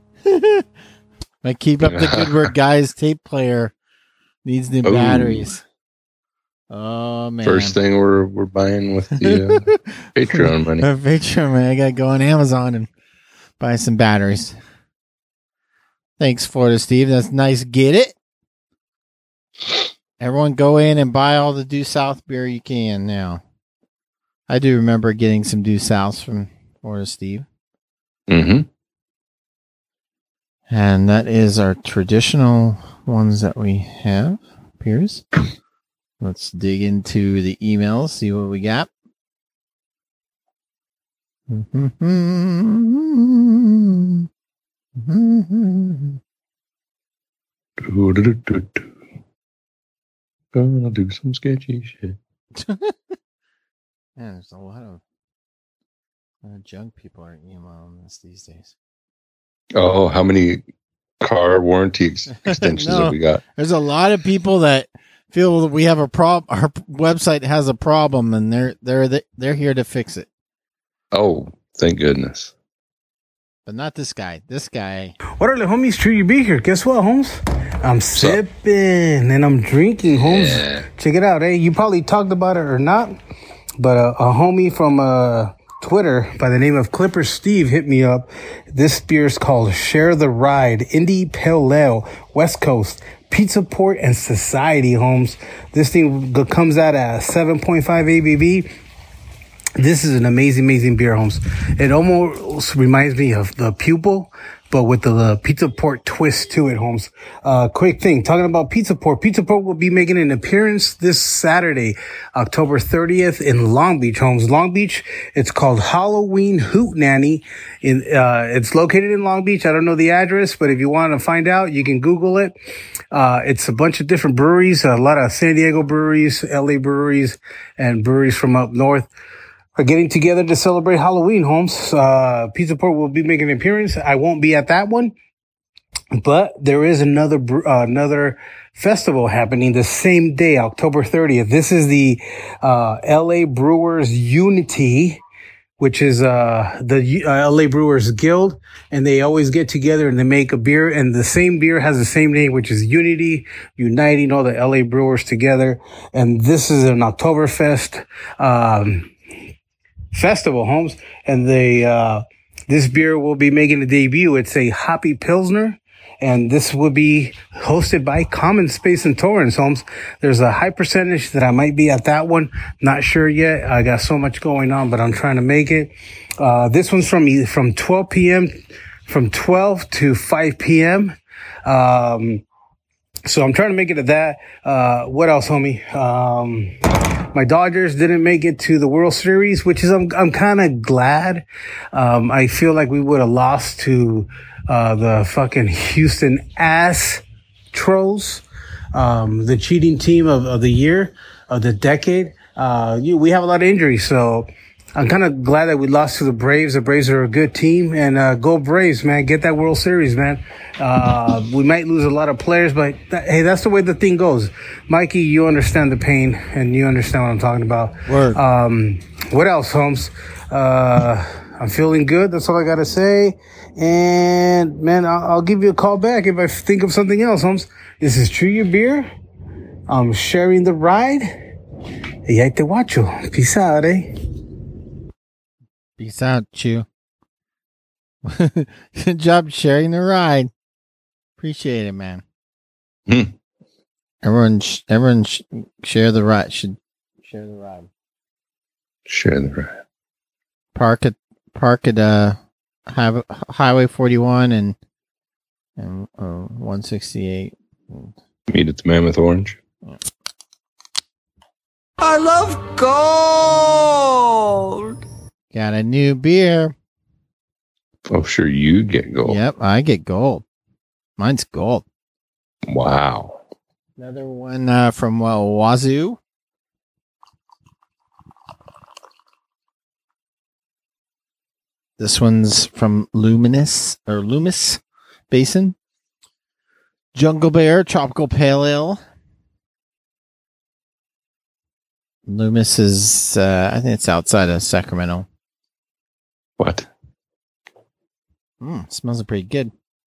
I keep up the good work, guys. Tape player needs new
Ooh.
batteries. Oh, man.
First thing we're buying with the Patreon money.
Patreon money. I got to go on Amazon and buy some batteries. Thanks, Florida Steve. That's nice. Get it? Everyone go in and buy all the Due South beer you can now. I do remember getting some Due South from Florida Steve.
Mm-hmm.
And that is our traditional ones that we have, Piers. Let's dig into the emails, see what we got.
Gonna do some sketchy shit.
Man, there's a lot of junk people are emailing us these days.
Oh, how many car warranty extensions
No.
have we got?
There's a lot of people that feel that we have a problem. Our website has a problem, and they're here to fix it.
Oh, thank goodness.
But not this guy. This guy.
What are the homies? True you be here. Guess what, Holmes? I'm sipping and I'm drinking, Holmes.
Yeah.
Check it out, eh? You probably talked about it or not, but a homie from Twitter by the name of Clipper Steve hit me up. This beer is called Share the Ride, Indie Pale Ale, West Coast, Pizza Port and Society, Holmes. This thing comes out at 7.5 ABV. This is an amazing, amazing beer, Holmes. It almost reminds me of the Pupil, but with the Pizza Port twist to it, Holmes. Quick thing, talking about Pizza Port. Pizza Port will be making an appearance this Saturday, October 30th in Long Beach, Holmes. Long Beach, it's called Halloween Hootenanny. It's located in Long Beach. I don't know the address, but if you want to find out, you can Google it. It's a bunch of different breweries, a lot of San Diego breweries, LA breweries, and breweries from up north are getting together to celebrate Halloween, Holmes. Pizza Port will be making an appearance. I won't be at that one, but there is another festival happening the same day, October 30th. This is the LA Brewers Unity, which is the LA Brewers Guild, and they always get together and they make a beer, and the same beer has the same name, which is Unity, uniting all the LA Brewers together. And this is an Oktoberfest festival, Holmes, and this beer will be making a debut. It's a hoppy pilsner, and this will be hosted by Common Space in Torrance, Holmes. There's a high percentage that I might be at that one. Not sure yet. I got so much going on, but I'm trying to make it. This one's from 12 p.m. from 12 to 5 p.m. So I'm trying to make it at that. What else, homie? My Dodgers didn't make it to the World Series, which is, I'm kind of glad. I feel like we would have lost to, the fucking Houston Astros, the cheating team of the year, of the decade. We have a lot of injuries, so I'm kind of glad that we lost to the Braves. The Braves are a good team, and go Braves, man. Get that World Series, man. We might lose a lot of players, but hey, that's the way the thing goes. Mikey, you understand the pain, and you understand what I'm talking about.
Word.
What else, Holmes? I'm feeling good. That's all I got to say. And, man, I'll give you a call back if I think of something else, Holmes. This is True Your Beer. I'm sharing the ride. Y ahí te guacho. Peace out, eh?
Peace out, Chew. Good job sharing the ride. Appreciate it, man.
Hmm.
Everyone share the ride. Should Share the ride.
Share the ride.
Park at Highway 41 and 168.
Meet at the Mammoth Orange.
I love gold.
Got a new beer.
Oh, sure, you get gold.
Yep, I get gold. Mine's gold.
Wow.
Another one from Wazoo. This one's from Loomis Basin. Jungle Bear Tropical Pale Ale. Loomis is, I think it's outside of Sacramento.
What?
Smells pretty good.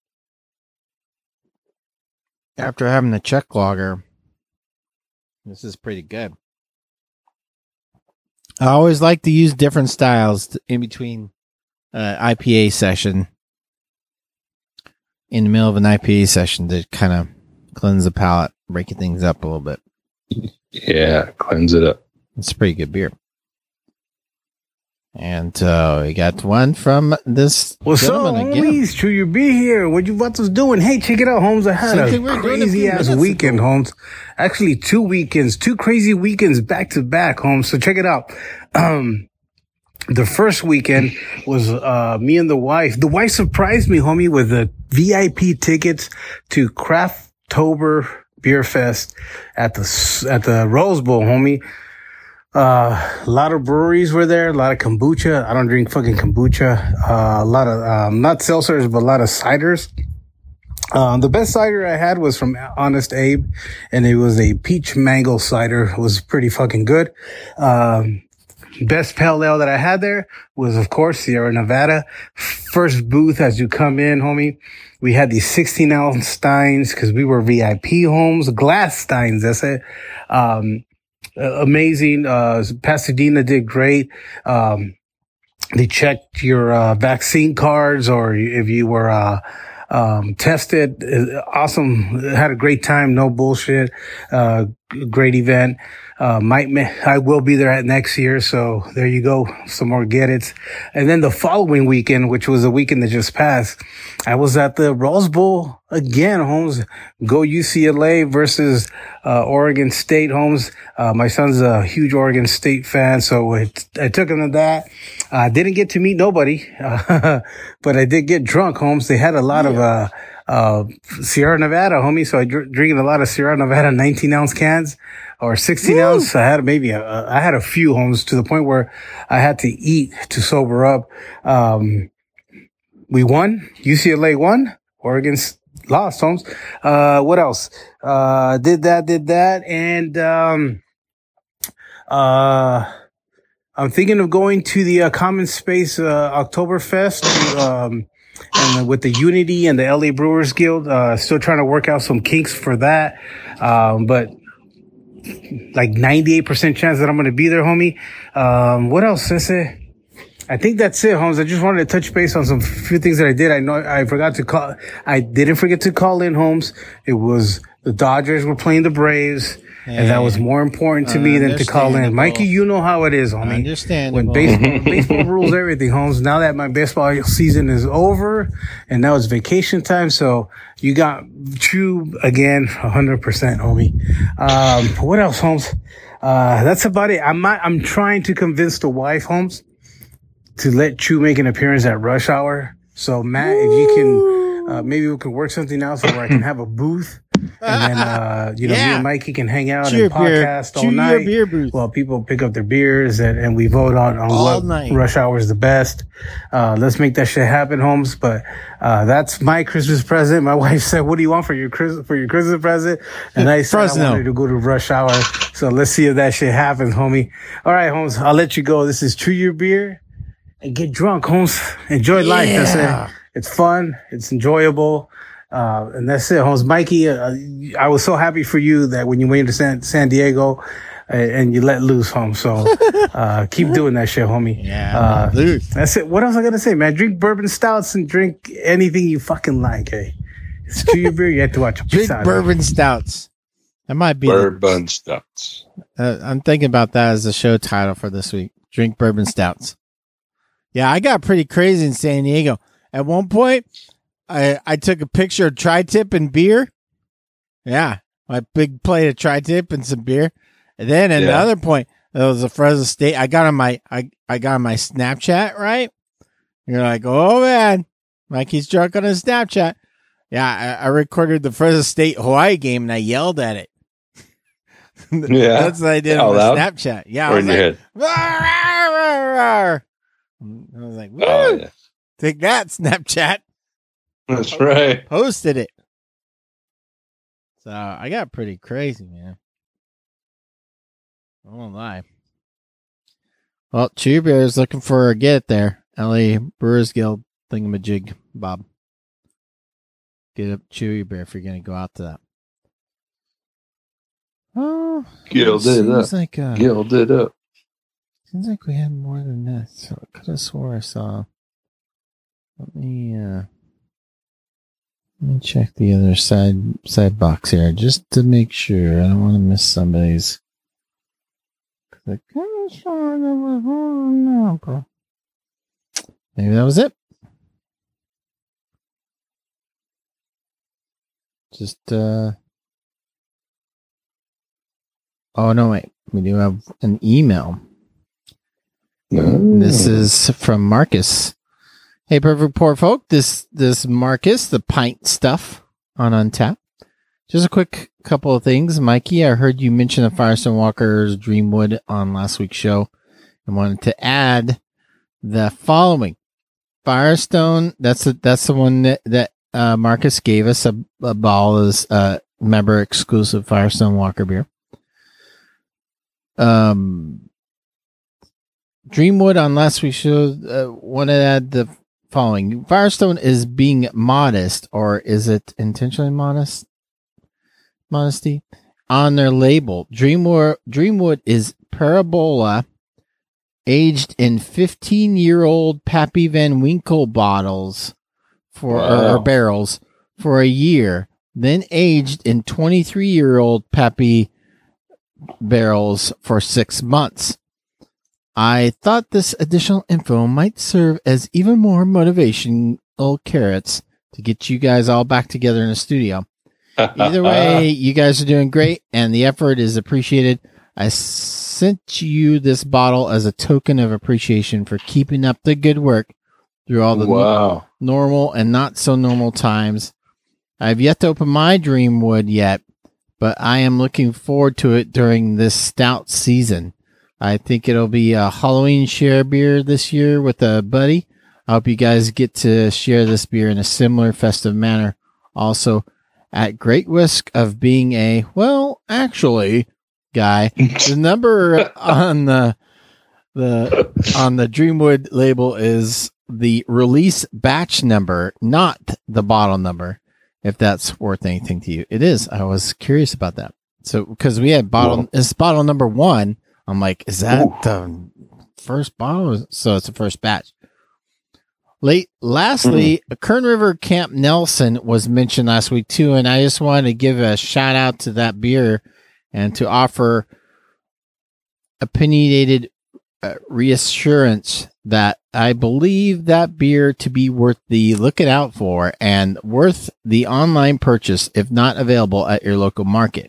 After having the Czech lager, this is pretty good. I always like to use different styles in between IPA session. In the middle of an IPA session to kind of cleanse the palate, breaking things up a little bit.
Yeah, cleanse it up.
It's a pretty good beer. And we got one from this
What's up,
gentleman again.
homies? True, you be here. What you about to doing? Hey, check it out, Holmes. I had
Same
a
thing we were doing a
crazy
few
ass
minutes
weekend,
ago.
Holmes. Actually, 2 weekends, 2 crazy weekends back to back, Holmes. So check it out. The first weekend was me and the wife. The wife surprised me, homie, with the VIP tickets to Crafttober Beer Fest at the Rose Bowl, homie. A lot of breweries were there, a lot of kombucha. I don't drink fucking kombucha. A lot of, not seltzers, but a lot of ciders. The best cider I had was from Honest Abe, and it was a peach mango cider. It was pretty fucking good. Best pale ale that I had there was, of course, Sierra Nevada. First booth as you come in, homie. We had these 16-ounce steins because we were VIP homes. Glass steins, that's it. Amazing. Pasadena did great. They checked your vaccine cards, or if you were tested. Awesome. Had a great time. No bullshit. Great event. I will be there at next year. So there you go. Some more get it. And then the following weekend, which was the weekend that just passed, I was at the Rose Bowl again, Holmes. Go UCLA versus, Oregon State, Holmes. My son's a huge Oregon State fan. So I took him to that. I didn't get to meet nobody, but I did get drunk, Holmes. They had a lot of, Sierra Nevada, homie. So I drinking a lot of Sierra Nevada 19-ounce cans or 16-ounce. I had I had a few, Holmes, to the point where I had to eat to sober up. We won. UCLA won. Oregon lost, Holmes. What else? Did that. And, I'm thinking of going to the Common Space Oktoberfest, and with the Unity and the LA Brewers Guild. Still trying to work out some kinks for that, but like 98% chance that I'm going to be there, homie. What else, Sensei? I think that's it, Holmes. I just wanted to touch base on some few things that I did. I know I didn't forget to call in, Holmes. It was the Dodgers were playing the Braves. And that was more important to me than to call in. Mikey, you know how it is, homie.
Understandable.
When baseball rules everything, Holmes. Now that my baseball season is over and now it's vacation time, so you got True again, 100%, homie. What else, Holmes? That's about it. I'm trying to convince the wife, Holmes, to let True make an appearance at Rush Hour. So Matt, if you can, maybe we can work something out so where I can have a booth. And then, me and Mikey can hang out and podcast all night while people pick up their beers and we vote on what Rush Hour is the best. Let's make that shit happen, Holmes. But, that's my Christmas present. My wife said, what do you want for your Christmas present? And I said, I wanted to go to Rush Hour. So let's see if that shit happens, homie. All right, Holmes, I'll let you go. This is True Your Beer and get drunk, Holmes. Enjoy life. That's it. It's fun. It's enjoyable. And that's it, Holmes. Mikey, I was so happy for you that when you went to San Diego and you let loose, Holmes. So, keep doing that shit, homie.
Yeah.
That's it. What else I gotta say, man? Drink bourbon stouts and drink anything you fucking like, hey. It's True Your Beer. You have to watch.
Drink bourbon stouts. That might be
Bourbon stouts.
I'm thinking about that as the show title for this week. Drink bourbon stouts. Yeah, I got pretty crazy in San Diego. At one point, I took a picture of tri-tip and beer. Yeah, my big plate of tri-tip and some beer. And then at another point, there was a Fresno State. I got on my Snapchat, right? You're like, oh man, Mikey's drunk on his Snapchat. Yeah, I recorded the Fresno State Hawaii game and I yelled at it.
Yeah,
that's what I did on my Snapchat. Yeah,
or in your head.
Rawr, rawr, rawr, rawr. I was like, woo, take that, Snapchat.
That's right.
Posted it. So I got pretty crazy, man. I won't lie. Well, Chewy Bear is looking for a get there. LA Brewers Guild thingamajig, Bob. Get up Chewy Bear if you're going to go out to that. Oh,
Gilded up.
Like
Gilded up.
Seems like we had more than that. So I could have swore I saw. Let me check the other side box here just to make sure. I don't want to miss somebody's. I could have sworn there was more than that. Maybe that was it. Just oh no, wait. We do have an email. This is from Marcus. Hey, Perfect Poor Folk. This Marcus, the pint stuff on Untapped. Just a quick couple of things. Mikey, I heard you mention the Firestone Walker's Dreamwood on last week's show and wanted to add the following. Firestone, that's the one that Marcus gave us a bottle as member exclusive Firestone Walker beer. Dreamwood on last week's show wanted to add the following. Firestone is being modest, or is it intentionally modesty on their label. Dreamwood is Parabola, aged in 15-year-old Pappy Van Winkle bottles or barrels for a year, then aged in 23-year-old Pappy barrels for 6 months. I thought this additional info might serve as even more motivational carrots to get you guys all back together in the studio. Either way, you guys are doing great, and the effort is appreciated. I sent you this bottle as a token of appreciation for keeping up the good work through all the normal and not so normal times. I've yet to open my Dreamwood yet, but I am looking forward to it during this stout season. I think it'll be a Halloween share beer this year with a buddy. I hope you guys get to share this beer in a similar festive manner. Also, at great risk of being a, well, actually, guy, the number on the Dreamwood label is the release batch number, not the bottle number, if that's worth anything to you. It is. I was curious about that. So, because we had it's bottle number 1. I'm like, is that the first bottle? So it's the first batch. Lastly, Kern River Camp Nelson was mentioned last week too, and I just wanted to give a shout out to that beer and to offer opinionated reassurance that I believe that beer to be worth the looking out for and worth the online purchase if not available at your local market.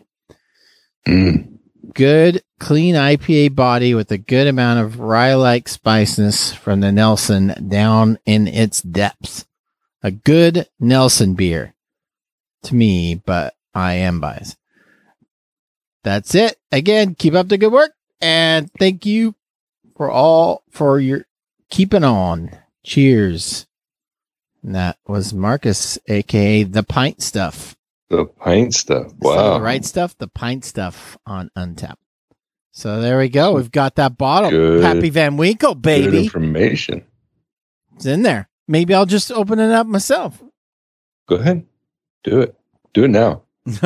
Good, clean IPA body with a good amount of rye-like spiciness from the Nelson down in its depths. A good Nelson beer to me, but I am biased. That's it. Again, keep up the good work, and thank you for your keeping on. Cheers. And that was Marcus, a.k.a. The Pint Stuff.
The Pint Stuff. Wow.
So the right stuff, the Pint Stuff on Untapped. So there we go. We've got that bottle.
Good.
Happy Van Winkle, baby.
Good information.
It's in there. Maybe I'll just open it up myself.
Go ahead. Do it. Do it now.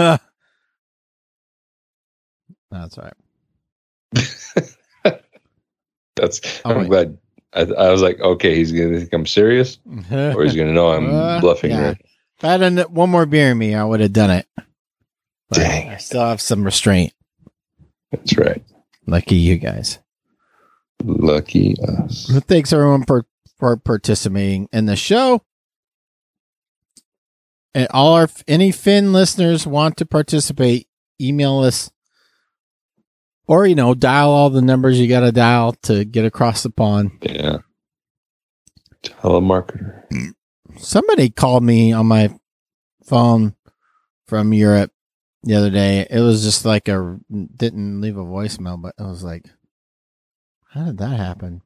That's all right.
I'm glad. I was like, okay, he's going to think I'm serious, or he's going to know I'm bluffing.
Yeah.
Right?
If I had one more beer in me, I would have done it. But
Dang.
I still have some restraint.
That's right.
Lucky you guys.
Lucky us.
Thanks everyone for participating in the show. And any Finn listeners want to participate, email us or, dial all the numbers you got to dial to get across the pond.
Yeah. Telemarketer.
Somebody called me on my phone from Europe the other day. It was just like didn't leave a voicemail, but it was like, how did that happen?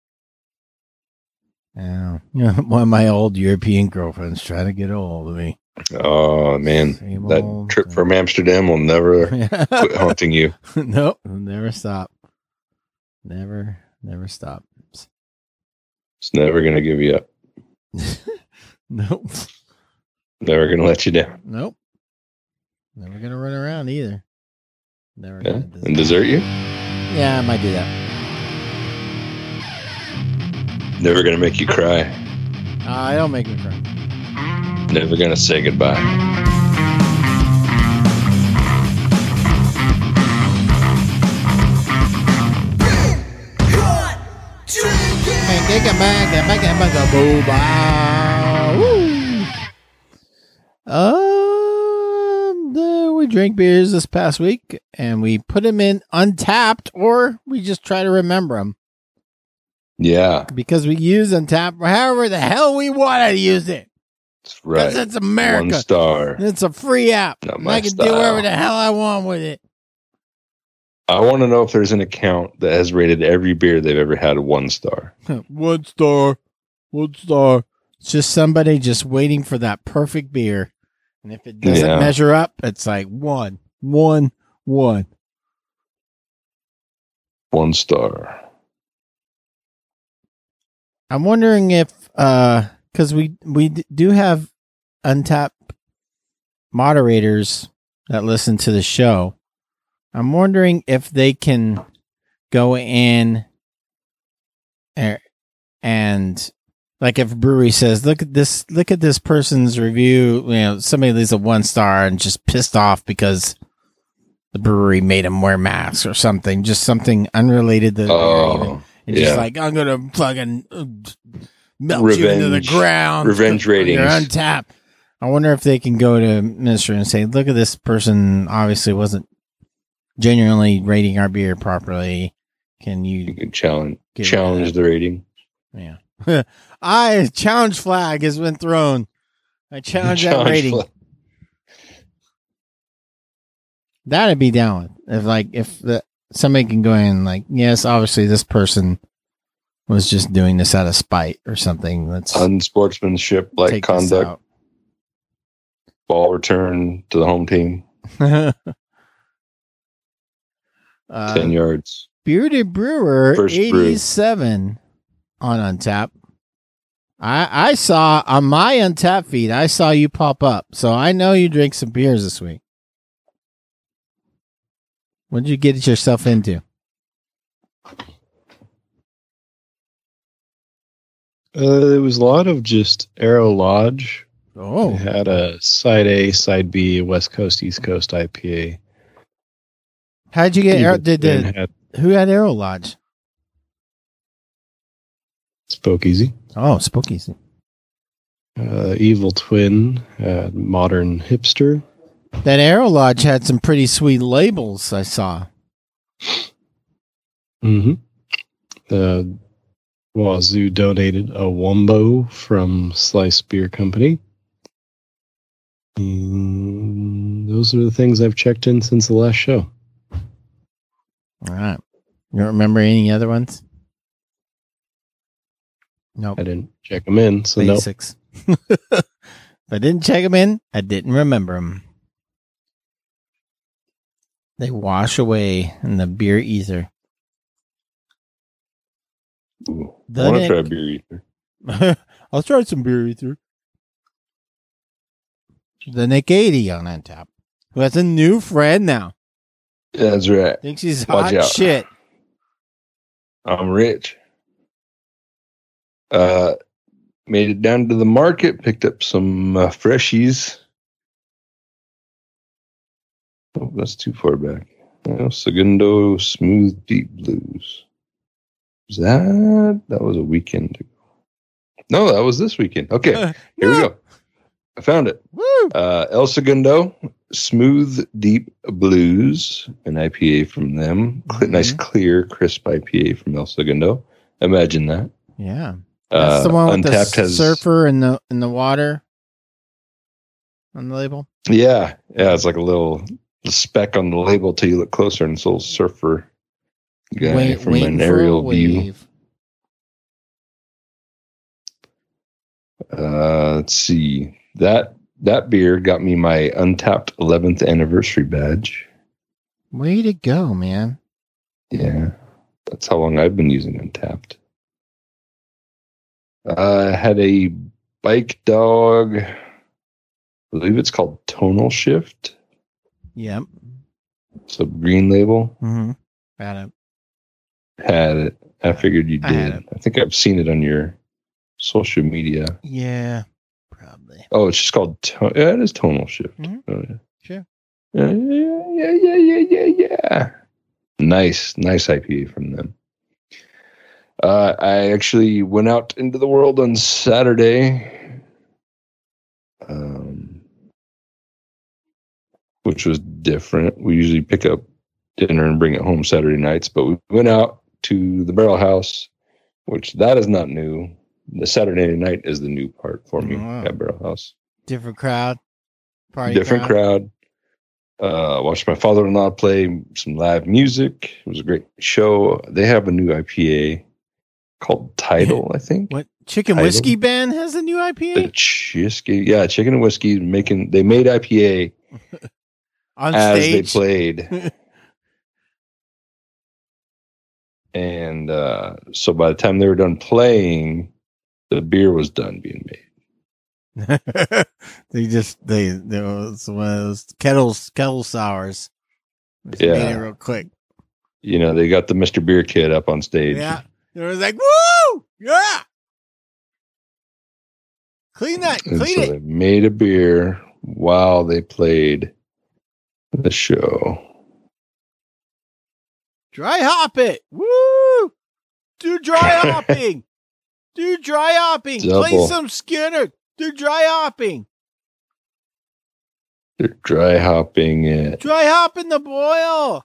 Yeah, one of my old European girlfriends trying to get a hold of me.
Oh, man.
Same
That
old
trip
thing.
from Amsterdam will never quit haunting you.
Nope, never stop. Never stop.
It's never going to give you up.
Nope.
Never going to let you down.
Nope. Never gonna run around either. Never
Yeah.
gonna desert.
And desert you?
Yeah, I might do that.
Never going to make you cry.
I don't make me cry.
Never going to say goodbye.
We drank beers this past week, and we put them in Untapped, or we just try to remember them
Yeah.
because we use Untapped however the hell we want to use it.
That's right.
Because it's America.
1 star.
It's a free app.
Not
And
my
I can do
style.
whatever the hell I want with it.
I want to know if there's an account that has rated every beer they've ever had 1 star.
1 star. 1 star. It's just somebody just waiting for that perfect beer. And if it doesn't
Yeah.
measure up, it's like 1, 1, 1.
1 star.
I'm wondering if, because we do have Untapped moderators that listen to the show. I'm wondering if they can go in and like if a brewery says, look at this person's review, somebody leaves a 1 star and just pissed off because the brewery made them wear masks or something, just something unrelated to the beer even. And just like, I'm going to fucking melt you into the ground.
Revenge ratings.
You're Untapped. I wonder if they can go to Minister and say, look at this person obviously wasn't genuinely rating our beer properly. Can
You
you?
can challenge
Get rid of that.
the rating.
Yeah. Challenge flag has been thrown. I challenge that
Challenge
rating.
flag.
That'd be down with. If somebody can go in like, yes, obviously this person was just doing this out of spite or something. Let's
Unsportsmanship like
take this
conduct. Ball return to the home team.
out.
10 yards.
Bearded Brewer
First brew.
87 on Untapped. I saw on my Untapped feed, I saw you pop up. So I know you drink some beers this week. What did you get yourself into?
It was a lot of just Arrow Lodge.
Oh,
It had a side A, side B, West Coast, East Coast IPA.
how'd you get Arrow?
Then had
Who had Arrow Lodge?
Spoke Easy.
Oh, Spooky.
Evil Twin had Modern Hipster.
That Arrow Lodge had some pretty sweet labels I saw.
Mm-hmm. Wazoo donated a Wumbo from Slice Beer Company. Those are the things I've checked in since the last show.
All right. You don't remember any other ones? Nope.
I didn't check them in, so no.
Basics. If I didn't check them in, I didn't remember them. They wash away in the beer ether.
Ooh, I
The
want to
Nick-
try beer ether.
I'll try some beer ether. The Nick 80 on Untap, who has a new friend now.
That's right.
Thinks he's
Watch
hot
out.
shit.
I'm rich. Made it down to the market, picked up some freshies. Oh, that's too far back. El Segundo Smooth Deep Blues. That was a weekend ago. No, that was this weekend. Okay, here we go. I found it.
Woo!
El Segundo Smooth Deep Blues, an IPA from them. Nice, clear, crisp IPA from El Segundo. Imagine that.
Yeah. That's the one with
Untapped
the
has
surfer in the water on the label.
Yeah, it's like a little speck on the label till you look closer, and it's a little surfer guy from
waiting
an
for a
aerial view.
wave.
Let's see. That beer got me my Untapped 11th anniversary badge.
Way to go, man.
Yeah, that's how long I've been using Untapped. I had a Bike Dog, I believe it's called Tonal Shift.
Yep.
So green label.
Mm-hmm. Got it.
Had it. I figured you
I had
did.
it.
I think I've seen it on your social media.
Yeah, probably.
Oh, it's just called. Yeah, it is Tonal Shift.
Mhm.
Oh, yeah.
Sure.
Yeah. Nice IPA from them. I actually went out into the world on Saturday, which was different. We usually pick up dinner and bring it home Saturday nights, but we went out to the Barrel House, which that is not new. The Saturday night is the new part for me at Barrel House.
Different crowd. Party
Different crowd. Watched my father-in-law play some live music. It was a great show. They have a new IPA called Tidal, I think.
What Chicken
Tidal?
Whiskey Band has a new
The
IPA
Chicken and Whiskey they made IPA
on
as
stage.
they played. And so by the time they were done playing, the beer was done being made.
There was one of those kettle sours. Just
Yeah.
made it real quick.
You know, they got the Mr. Beer Kid up on stage.
Yeah, it was like woo, yeah. Clean
And so
it.
they made a beer while they played the show.
Dry hop it. Woo! Do dry hopping. Do dry hopping. Play
Double.
some Skinner. Do dry hopping.
They're dry hopping it.
Dry hopping the boil.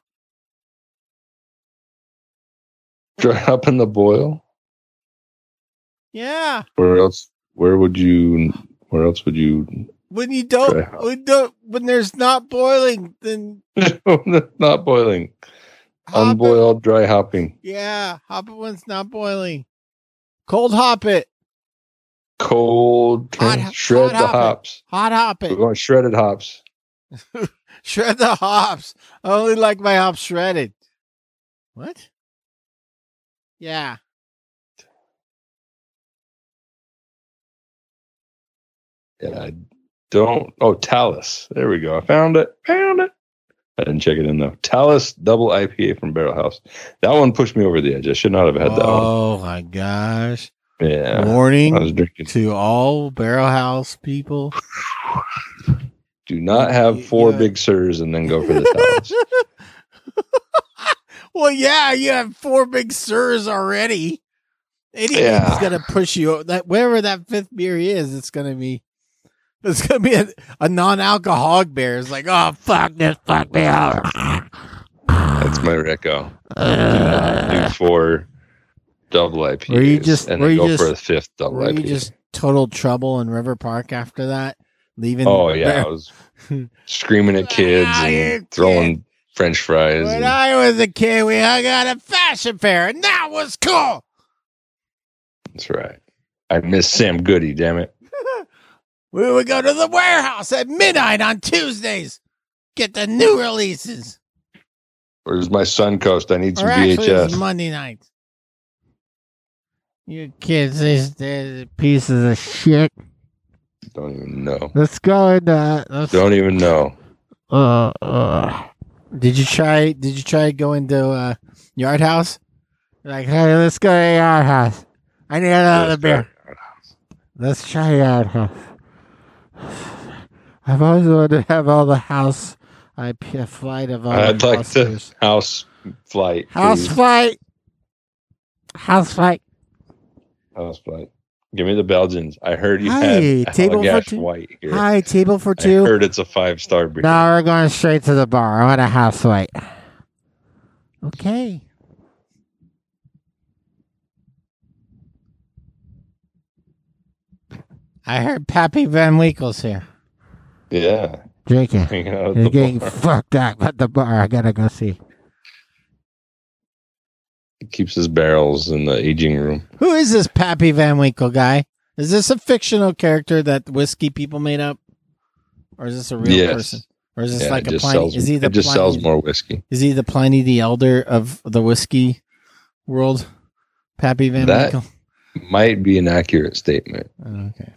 Dry hopping the boil?
Yeah.
Where else would you
When you
Dry hop.
when there's not boiling, then
not boiling.
hop it.
Unboiled dry hopping.
Yeah, hop it when it's not boiling. Cold hop it.
Cold shred
hot
the
hop it.
hops.
Hot hop
We're
it.
going shredded hops.
Shred the hops. I only like my hops shredded. What? Yeah.
Yeah, I don't. Oh, Talus. There we go. I found it. I didn't check it in though. Talus double IPA from Barrel House. That one pushed me over the edge. I should not have had that one.
Oh my gosh.
Yeah. I was
Warning
drinking.
to all Barrel House people.
Do not have four
Yeah.
big sirs and then go for the Talus.
Well, yeah, you have 4 big sirs already. Anything's
Yeah.
gonna push you. That wherever that 5th beer is, it's gonna be a non-alcoholic beer. It's like, oh fuck this, fuck me out.
That's my reco. Do 4 double IPAs.
Were you just-
and
were
then
you
go
just-
for a 5th double
Were you
IPA.
just total trouble in River Park after that? Leaving?
Oh yeah, I was screaming at kids
Ah, you
and throwing French fries.
When
and-
I was a kid, we hung out at Fashion Fair, and that was cool.
That's right. I miss Sam Goody, damn it.
We would go to the warehouse at midnight on Tuesdays, get the new releases.
Where's my Suncoast? I need some
Or actually, it's
VHS.
Monday nights. You kids, these pieces of shit.
Don't even know.
Let's go into.
Don't even know.
Did you try going to Yard House? Like, hey, let's go to Yard House. I need another beer. Let's try Yard House. I've always wanted to have all the house A flight of
I'd like the
Oscars.
house flight.
House
please.
flight. House flight.
House flight. Give me the Belgians. I heard you
Hey,
had
table for
Allagash
two.
White here.
Hi, table for
I
two.
heard it's a 5-star beer.
Now we're going straight to the bar. I want a house flight. Okay. I heard Pappy Van Winkle's here.
Yeah.
Drinking.
Hanging out at
He's
the
getting
bar.
fucked up at the bar. I gotta go see.
He keeps his barrels in the aging room.
Who is this Pappy Van Winkle guy? Is this a fictional character that whiskey people made up? Or is this a real
Yes.
person? Or is this
Yeah,
like
it
a
just
Pliny?
sells,
Is he the
it just
Pliny,
sells more whiskey.
Is he the Pliny the Elder of the whiskey world? Pappy Van
That-
Winkle?
Might be an accurate statement.
Oh, okay.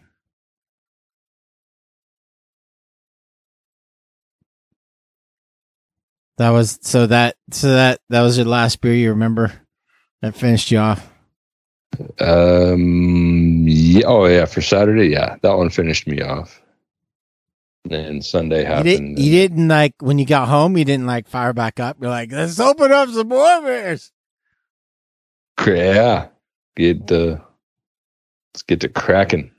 That was your last beer you remember that finished you off.
Yeah, oh yeah, for Saturday, yeah, that one finished me off. And Sunday happened.
You didn't like when you got home. You didn't like fire back up. You're like, let's open up some more beers.
Yeah, let's get to cracking.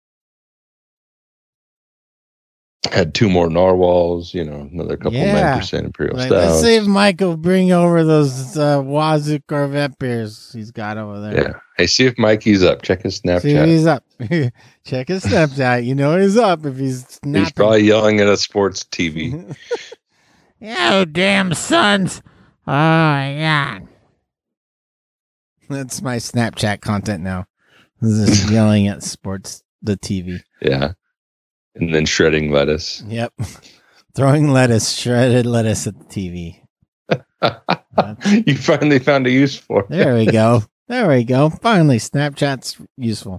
Had 2 more narwhals, another couple
Yeah.
9% imperial
Like,
stouts.
let's see if Mike will bring over those Wazoo Corvette beers he's got over there.
Yeah. Hey, see if Mikey's up. Check his
See if
Snapchat.
he's up. Check his Snapchat. You know he's up if he's snapping.
He's probably yelling at a sports TV.
You damn sons. Oh, my God. That's my Snapchat content now. Just yelling at the TV.
Yeah. And then shredding lettuce.
Yep. Throwing shredded lettuce at the TV.
You finally found a use for it.
There we go. Finally, Snapchat's useful.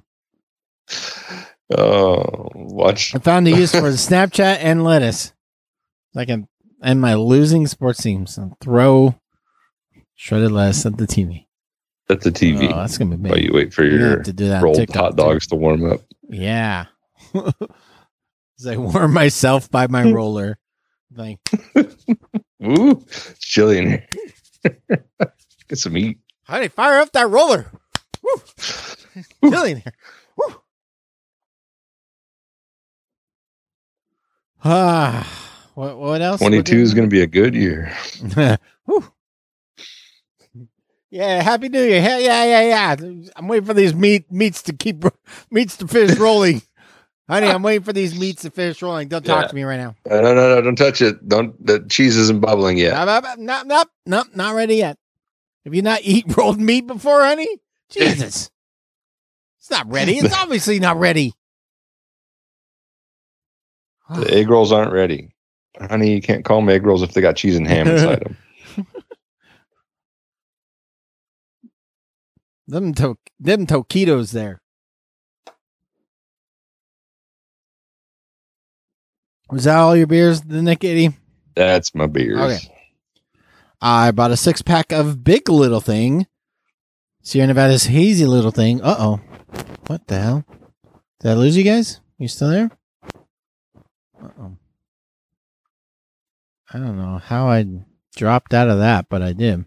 Oh, watch.
I found a use for the Snapchat and lettuce. I can end my losing sports teams and throw shredded lettuce at the TV.
At the TV.
Oh, that's gonna be big.
While you wait for
You're gonna
your
have to do that on
rolled
TikTok,
hot dogs to warm up.
Yeah. As I warm myself by my roller. Like,
Ooh, it's chilly in here. Get some meat.
honey, fire up that roller. Woo. Chilly in here. Woo. What else?
22 is going to be a good year.
Woo. Yeah, Happy New Year. Yeah. I'm waiting for these meats to finish rolling. Honey, I'm waiting for these meats to finish rolling. Don't talk
Yeah.
to me right now.
No, don't touch it. The cheese isn't bubbling yet.
Nope, not ready yet. Have you not eaten rolled meat before, honey? Jesus. It's not ready. It's obviously not ready.
The egg rolls aren't ready. Honey, you can't call them egg rolls if they got cheese and ham inside them.
Them taquitos there. Was that all your beers, the Nick Itty?
That's my beers.
Okay. I bought a 6-pack of Big Little Thing. Sierra Nevada's Hazy Little Thing. Uh-oh. What the hell? Did I lose you guys? You still there? Uh-oh. I don't know how I dropped out of that, but I did.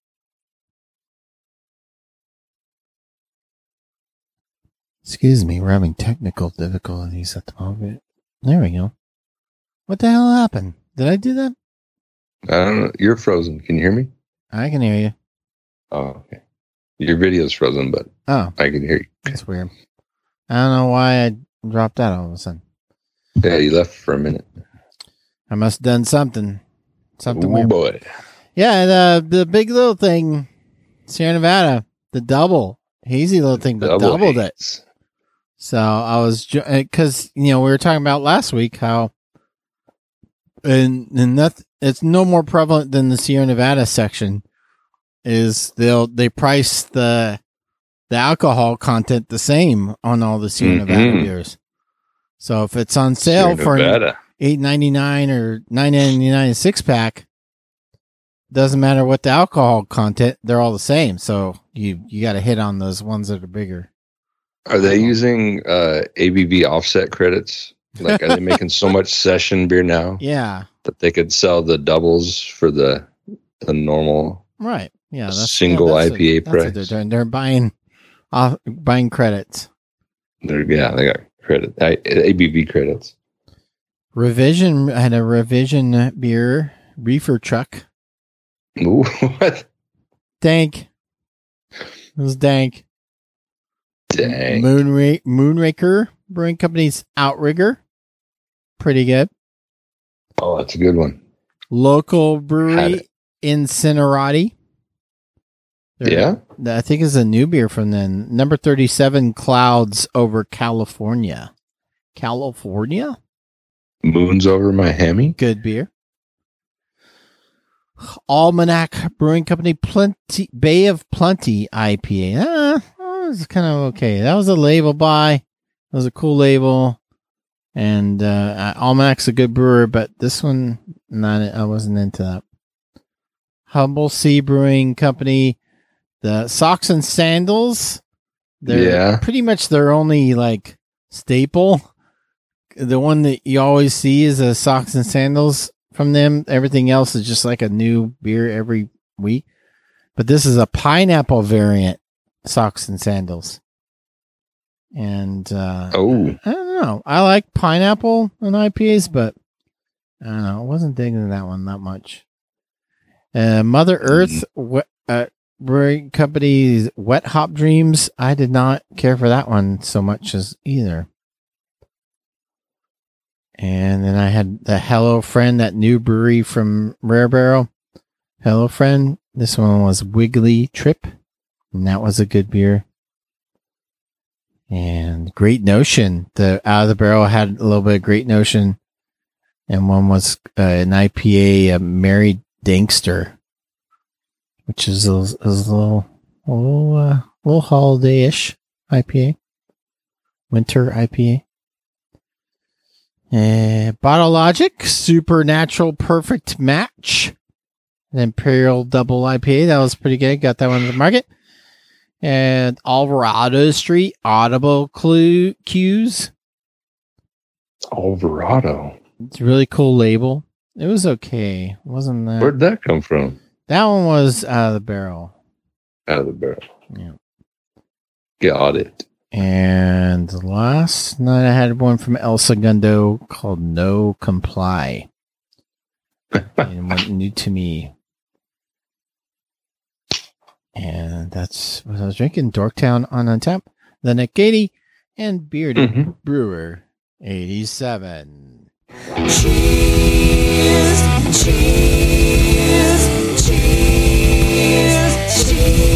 Excuse me, we're having technical difficulties at the moment. There we go. What the hell happened? Did I do that?
I don't know. You're frozen. Can you hear me?
I can hear you.
Oh, okay. Your video's frozen, but
Oh,
I can hear you.
that's weird. I don't know why I dropped out all of a sudden.
Yeah, you left for a minute.
I must have done something. Something
Oh
weird.
boy.
Yeah, the Big Little Thing, Sierra Nevada, the double. Hazy Little Thing, but doubled it.
haze.
So I was, because, we were talking about last week how, and that it's no more prevalent than the Sierra Nevada section, is they price the alcohol content the same on all the Sierra Nevada beers. So if it's on sale
Sierra
for
Nevada.
$8.99 or $9.99 a 6-pack, doesn't matter what the alcohol content, they're all the same. So you got to hit on those ones that are bigger.
Are they using ABV offset credits Like, are they making so much session beer now
Yeah.
that they could sell the doubles for the normal
Right. Yeah.
single IPA
that's what they're
price?
doing. They're buying credits.
They got credit, ABV credits.
Revision had a Revision beer reefer truck.
Ooh, what?
Dank. It was dank.
Dang.
Moonraker Brewing Company's Outrigger. Pretty good.
Oh, that's a good one.
Local
Had
brewery
it.
Incinerati.
Yeah?
I think it's a new beer from them. Number 37, Clouds over California. California?
Moons over Miami.
Good beer. Almanac Brewing Company Bay of Plenty IPA. It was kind of okay. That was a label buy. It was a cool label. And Almanac's a good brewer, but this one, I wasn't into that. Humble Sea Brewing Company, the Socks and Sandals. They're pretty much their only like staple. The one that you always see is a Socks and Sandals from them. Everything else is just like a new beer every week. But this is a pineapple variant Socks and Sandals. And I don't know. I like pineapple in IPAs, but I don't know. I wasn't digging that one that much. Mother Earth Brewing Company's Wet Hop Dreams. I did not care for that one so much as either. And then I had the Hello Friend, that new brewery from Rare Barrel. Hello Friend. This one was Wiggly Trip. And that was a good beer. And Great Notion. The Out of the Barrel had a little bit of Great Notion. And one was an IPA, Married Dankster. Which is a little holiday-ish IPA. Winter IPA. Bottle Logic, Supernatural Perfect Match. An Imperial Double IPA. That was pretty good. Got that one in the market. And Alvarado Street, Audible Cues.
Alvarado.
It's a really cool label. It was okay. Wasn't that?
Where'd that come from?
That one was Out of the Barrel.
Out of the barrel.
Yeah.
Got it.
And last night I had one from El Segundo called No Comply. And one new to me. And that's what I was drinking. Dorktown on Untap, The Nick 80, and Bearded Brewer 87.
Cheers, cheers, cheers, cheers,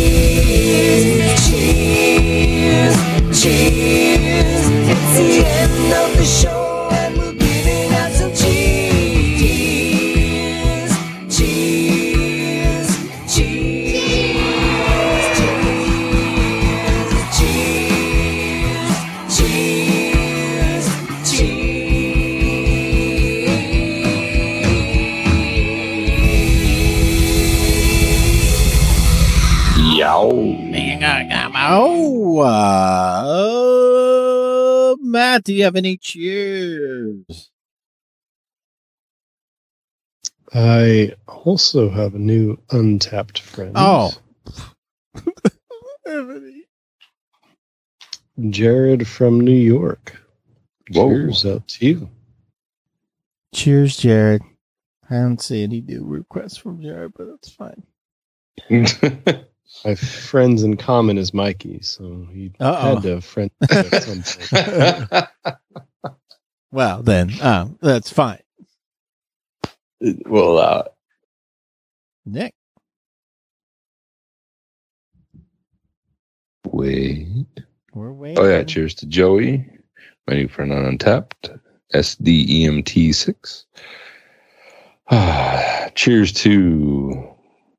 cheers, cheers. It's the end of the show and we're giving out some cheers, cheers, cheers, cheers, cheers, cheers, cheers.
Matt, do you have any cheers?
I also have a new untapped friend.
Oh.
Jared from New York.
Whoa.
Cheers out to you.
Cheers, Jared. I don't see any new requests from Jared, but that's fine.
My friends in common is Mikey, so he had to friend at some point.
Well, then, that's fine.
We'll allow it.
Nick.
Wait.
We're waiting.
Oh, yeah. Cheers to Joey, my new friend on Untapped, SDEMT6. Cheers to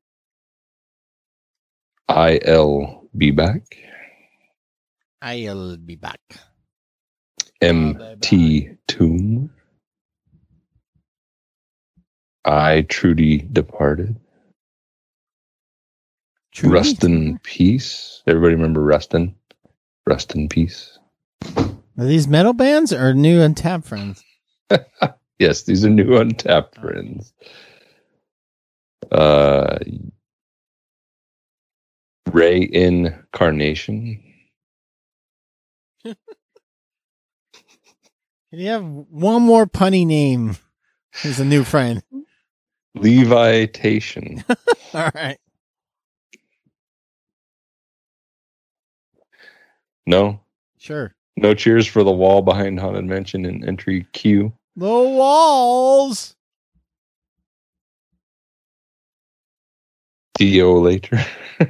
I'll be back.
I'll be back.
MT Tomb. I Trudy Departed.
Trudy?
Rust in Peace. Everybody remember Rust in Peace?
Are these metal bands or new Untapped friends?
Yes, these are new Untapped friends. Reincarnation.
Can you have one more punny name? He's a new friend.
Levitation.
All right.
No?
Sure.
No cheers for the wall behind Haunted Mansion in entry Q.
The walls.
Dio later.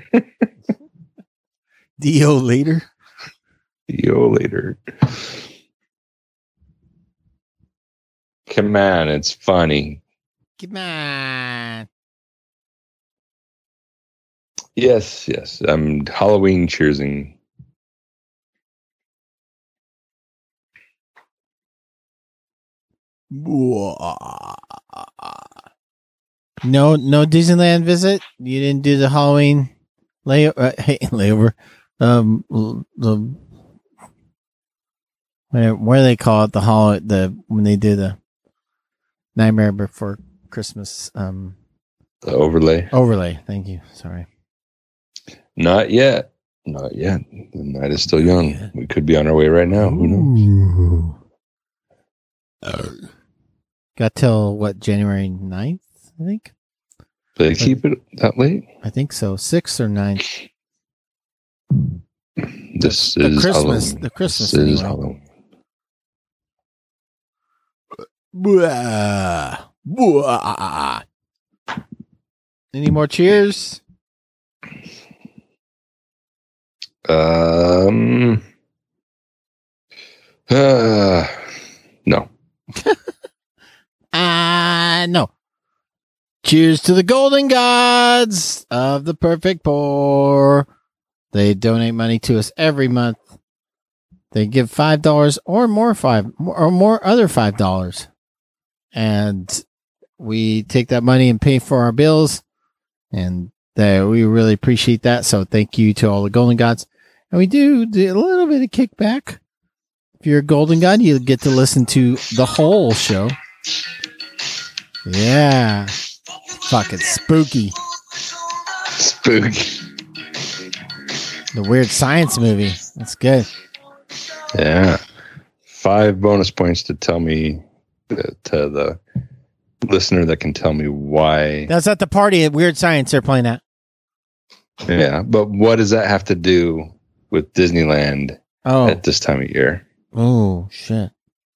Dio later.
Dio later. Come on, it's funny.
Come on.
Yes. I'm Halloween cheersing.
No Disneyland visit. You didn't do the Halloween layover. The what do they call it? When they do the Nightmare Before Christmas.
The overlay.
Overlay. Thank you. Sorry.
Not yet. The night is still young.
Yeah.
We could be on our way right now. Who knows?
Got till what, January 9th, I think?
Do they keep it that late?
I think so. 6th or 9th.
This
The
is
Christmas.
Halloween.
The Christmas.
This is
anyway.
Halloween.
Blah, blah. Any more cheers?
No.
No. Cheers to the golden gods of the perfect poor. They donate money to us every month. They give $5 or more other $5. And we take that money and pay for our bills. And we really appreciate that. So thank you to all the golden gods. And we do a little bit of kickback. If you're a golden god, you get to listen to the whole show. Yeah. Fucking spooky.
Spooky.
The Weird Science movie. That's good.
Yeah. 5 bonus points to tell me, to the listener that can tell me why.
That's at the party at Weird Science they're playing at.
Yeah, but what does that have to do with Disneyland at this time of year?
Oh, shit.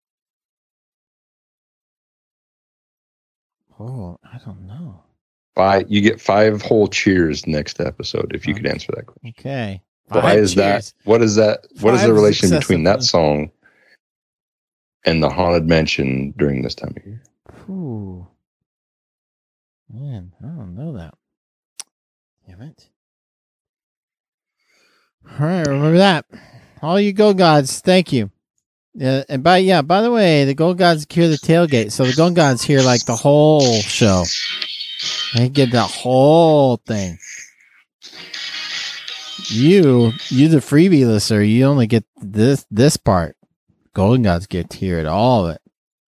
Oh, I don't know.
You get 5 whole cheers next episode if you could answer that question.
Okay.
Why is that? What is that? What is the
5
relation
successive
between that
ones.
song and the Haunted Mansion during this time of year?
Ooh. Man, I don't know that. Damn it. All right, remember that. All you Gold Gods, thank you. And by the way, the Gold Gods cure the tailgate. So the Gold Gods hear like the whole show. They get the whole thing. You the freebie listener, you only get this part. Golden Gods get to hear it, all of it.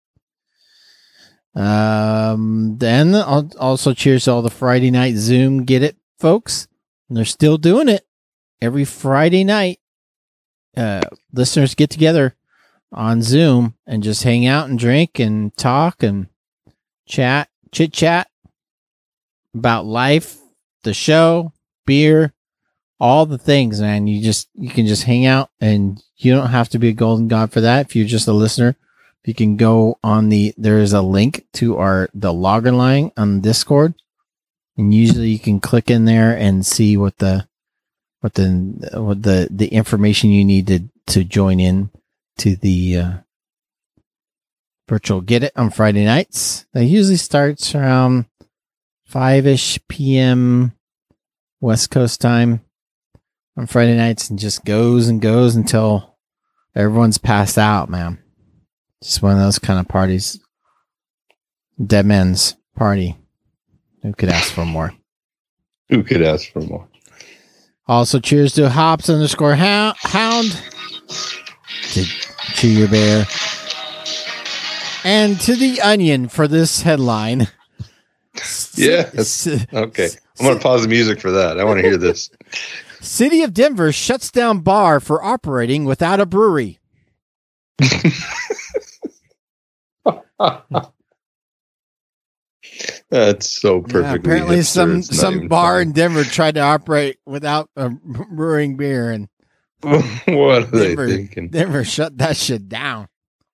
Then also cheers to all the Friday night Zoom get it folks. And they're still doing it every Friday night. Listeners get together on Zoom and just hang out and drink and talk and chit chat about life, the show, beer, all the things, man. You can just hang out, and you don't have to be a golden god for that. If you're just a listener, you can go on there is a link to the logger line on Discord, and usually you can click in there and see what the information you need to join in to the virtual Get It on Friday nights. That usually starts around 5-ish p.m. West Coast time on Friday nights, and just goes and goes until everyone's passed out, man. Just one of those kind of parties. Dead Men's Party. Who could ask for more?
Who could ask for more?
Also, cheers to Hops _Hound. Chew Your Bear. And to the Onion for this headline.
Yes. Okay. I'm going to pause the music for that. I want to hear this.
City of Denver shuts down bar for operating without a brewery.
That's so perfect.
Yeah, apparently some bar in Denver tried to operate without brewing beer, and
what are they thinking?
Denver shut that shit down.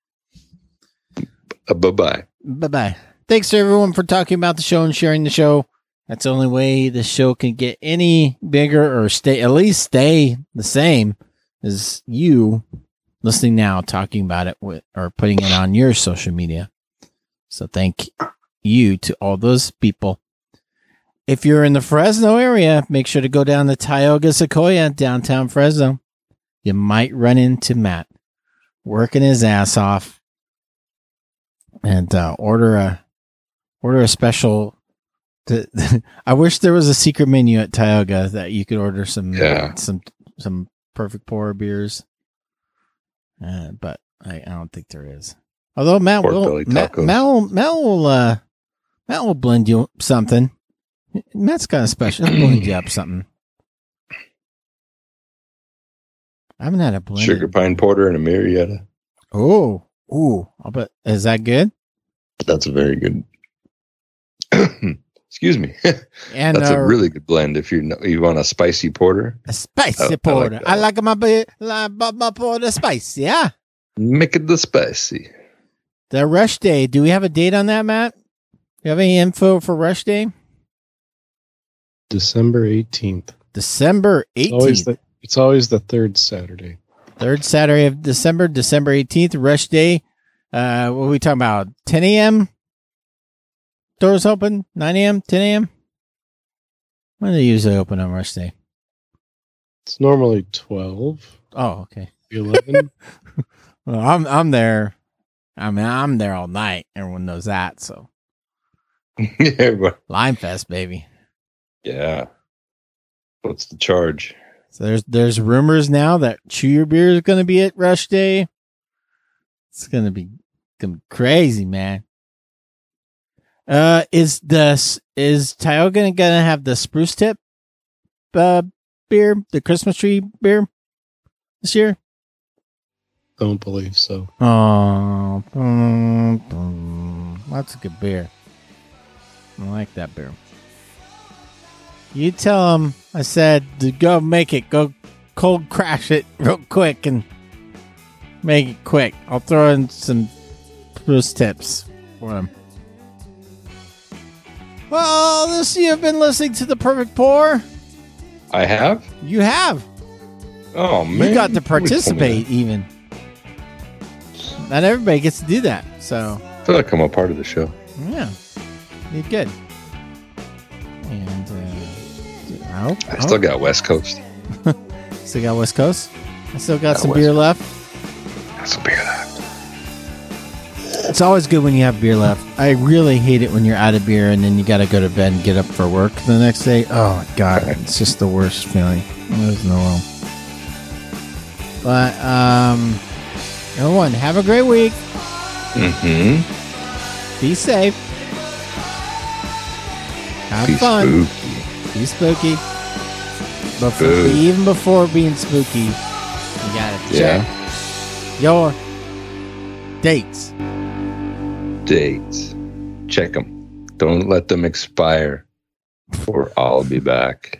Bye-bye.
Bye-bye. Thanks to everyone for talking about the show and sharing the show. That's the only way the show can get any bigger or stay the same as you listening now, talking about it or putting it on your social media. So thank you to all those people. If you're in the Fresno area, make sure to go down to Tioga Sequoia, downtown Fresno. You might run into Matt working his ass off, and order a special. I wish there was a secret menu at Tioga that you could order some perfect pour beers, but I don't think there is. Although Matt will blend you something. Matt's kind of special. He'll blend you up something. I haven't had a blend.
Sugar pine porter and a Marietta.
Oh, I'll bet. Is that good?
That's a very good. Excuse me.
And
that's a really good blend. If you want a spicy porter,
porter. I like my porter spicy. Yeah,
make it the spicy.
The Rush Day. Do we have a date on that, Matt? Do you have any info for Rush Day?
December 18th.
December 18th.
It's always the third Saturday.
Third Saturday of December 18th, Rush Day. What are we talking about? 10 a.m.? Doors open? 9 a.m.? 10 a.m.? When do they usually open on Rush Day?
It's normally 12.
Oh, okay.
11.
Well, I'm there. I mean, I'm there all night. Everyone knows that, so. Lime Fest, baby.
Yeah. What's the charge?
So there's rumors now that Chew Your Beer is going to be at Rush Day. It's going to be crazy, man. Is Tioga going to have the Spruce Tip beer, the Christmas tree beer this year?
Don't believe so.
Oh, that's a good beer. I like that beer. You tell them I said to go make it, go cold crash it real quick and make it quick. I'll throw in some Spruce Tips for them. Well, you've been listening to The Perfect Pour.
I have?
You have.
Oh, man.
You got to participate even. Not everybody gets to do that, so.
I feel like I'm a part of the show.
Yeah. You did good. And
I still got West Coast.
Still got West Coast? I still got some beer left.
Got some beer left.
It's always good when you have beer left. I really hate it when you're out of beer and then you got to go to bed and get up for work the next day. Oh, God. It's just the worst feeling. There's no way. But, everyone, have a great week.
Mm-hmm.
Be safe. Have fun. Be spooky. But even before being spooky, you got to check your dates.
Check them. Don't let them expire, or I'll be back.